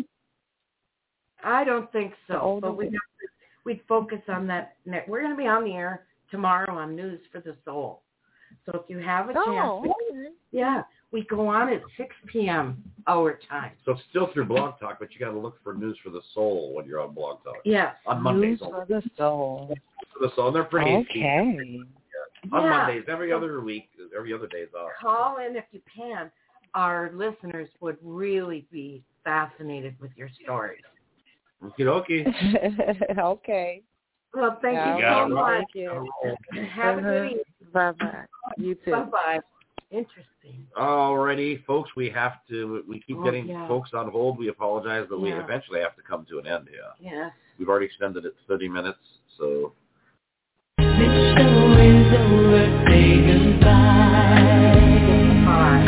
I don't think so, but we we'd, we'd focus on that. We're going to be on the air tomorrow on News for the Soul. So if you have a chance, oh, we, okay. yeah, we go on at six p.m. our time. So it's still through Blog Talk, but you got to look for News for the Soul when you're on Blog Talk. Yeah. On Mondays. News for the Soul. For the Soul. They're pretty Okay. Yeah. On yeah. Mondays, every other week, every other day is off. Call in if you can. Our listeners would really be fascinated with your stories. Okie dokie. Okay. Well, thank yeah, you so much. Thank you. Have a good evening. Bye-bye. You too. Bye-bye. Interesting. Alrighty, folks, we have to, we keep Oh, getting yeah. folks on hold. We apologize, but we Yeah. eventually have to come to an end here. Yes. We've already extended it thirty minutes, so. The show is over, say goodbye. Bye.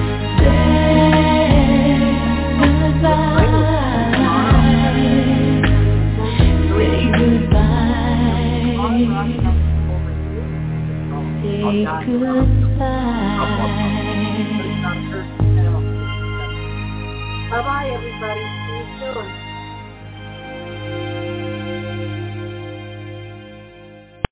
Say goodbye. Say goodbye. Say goodbye. Bye-bye, everybody.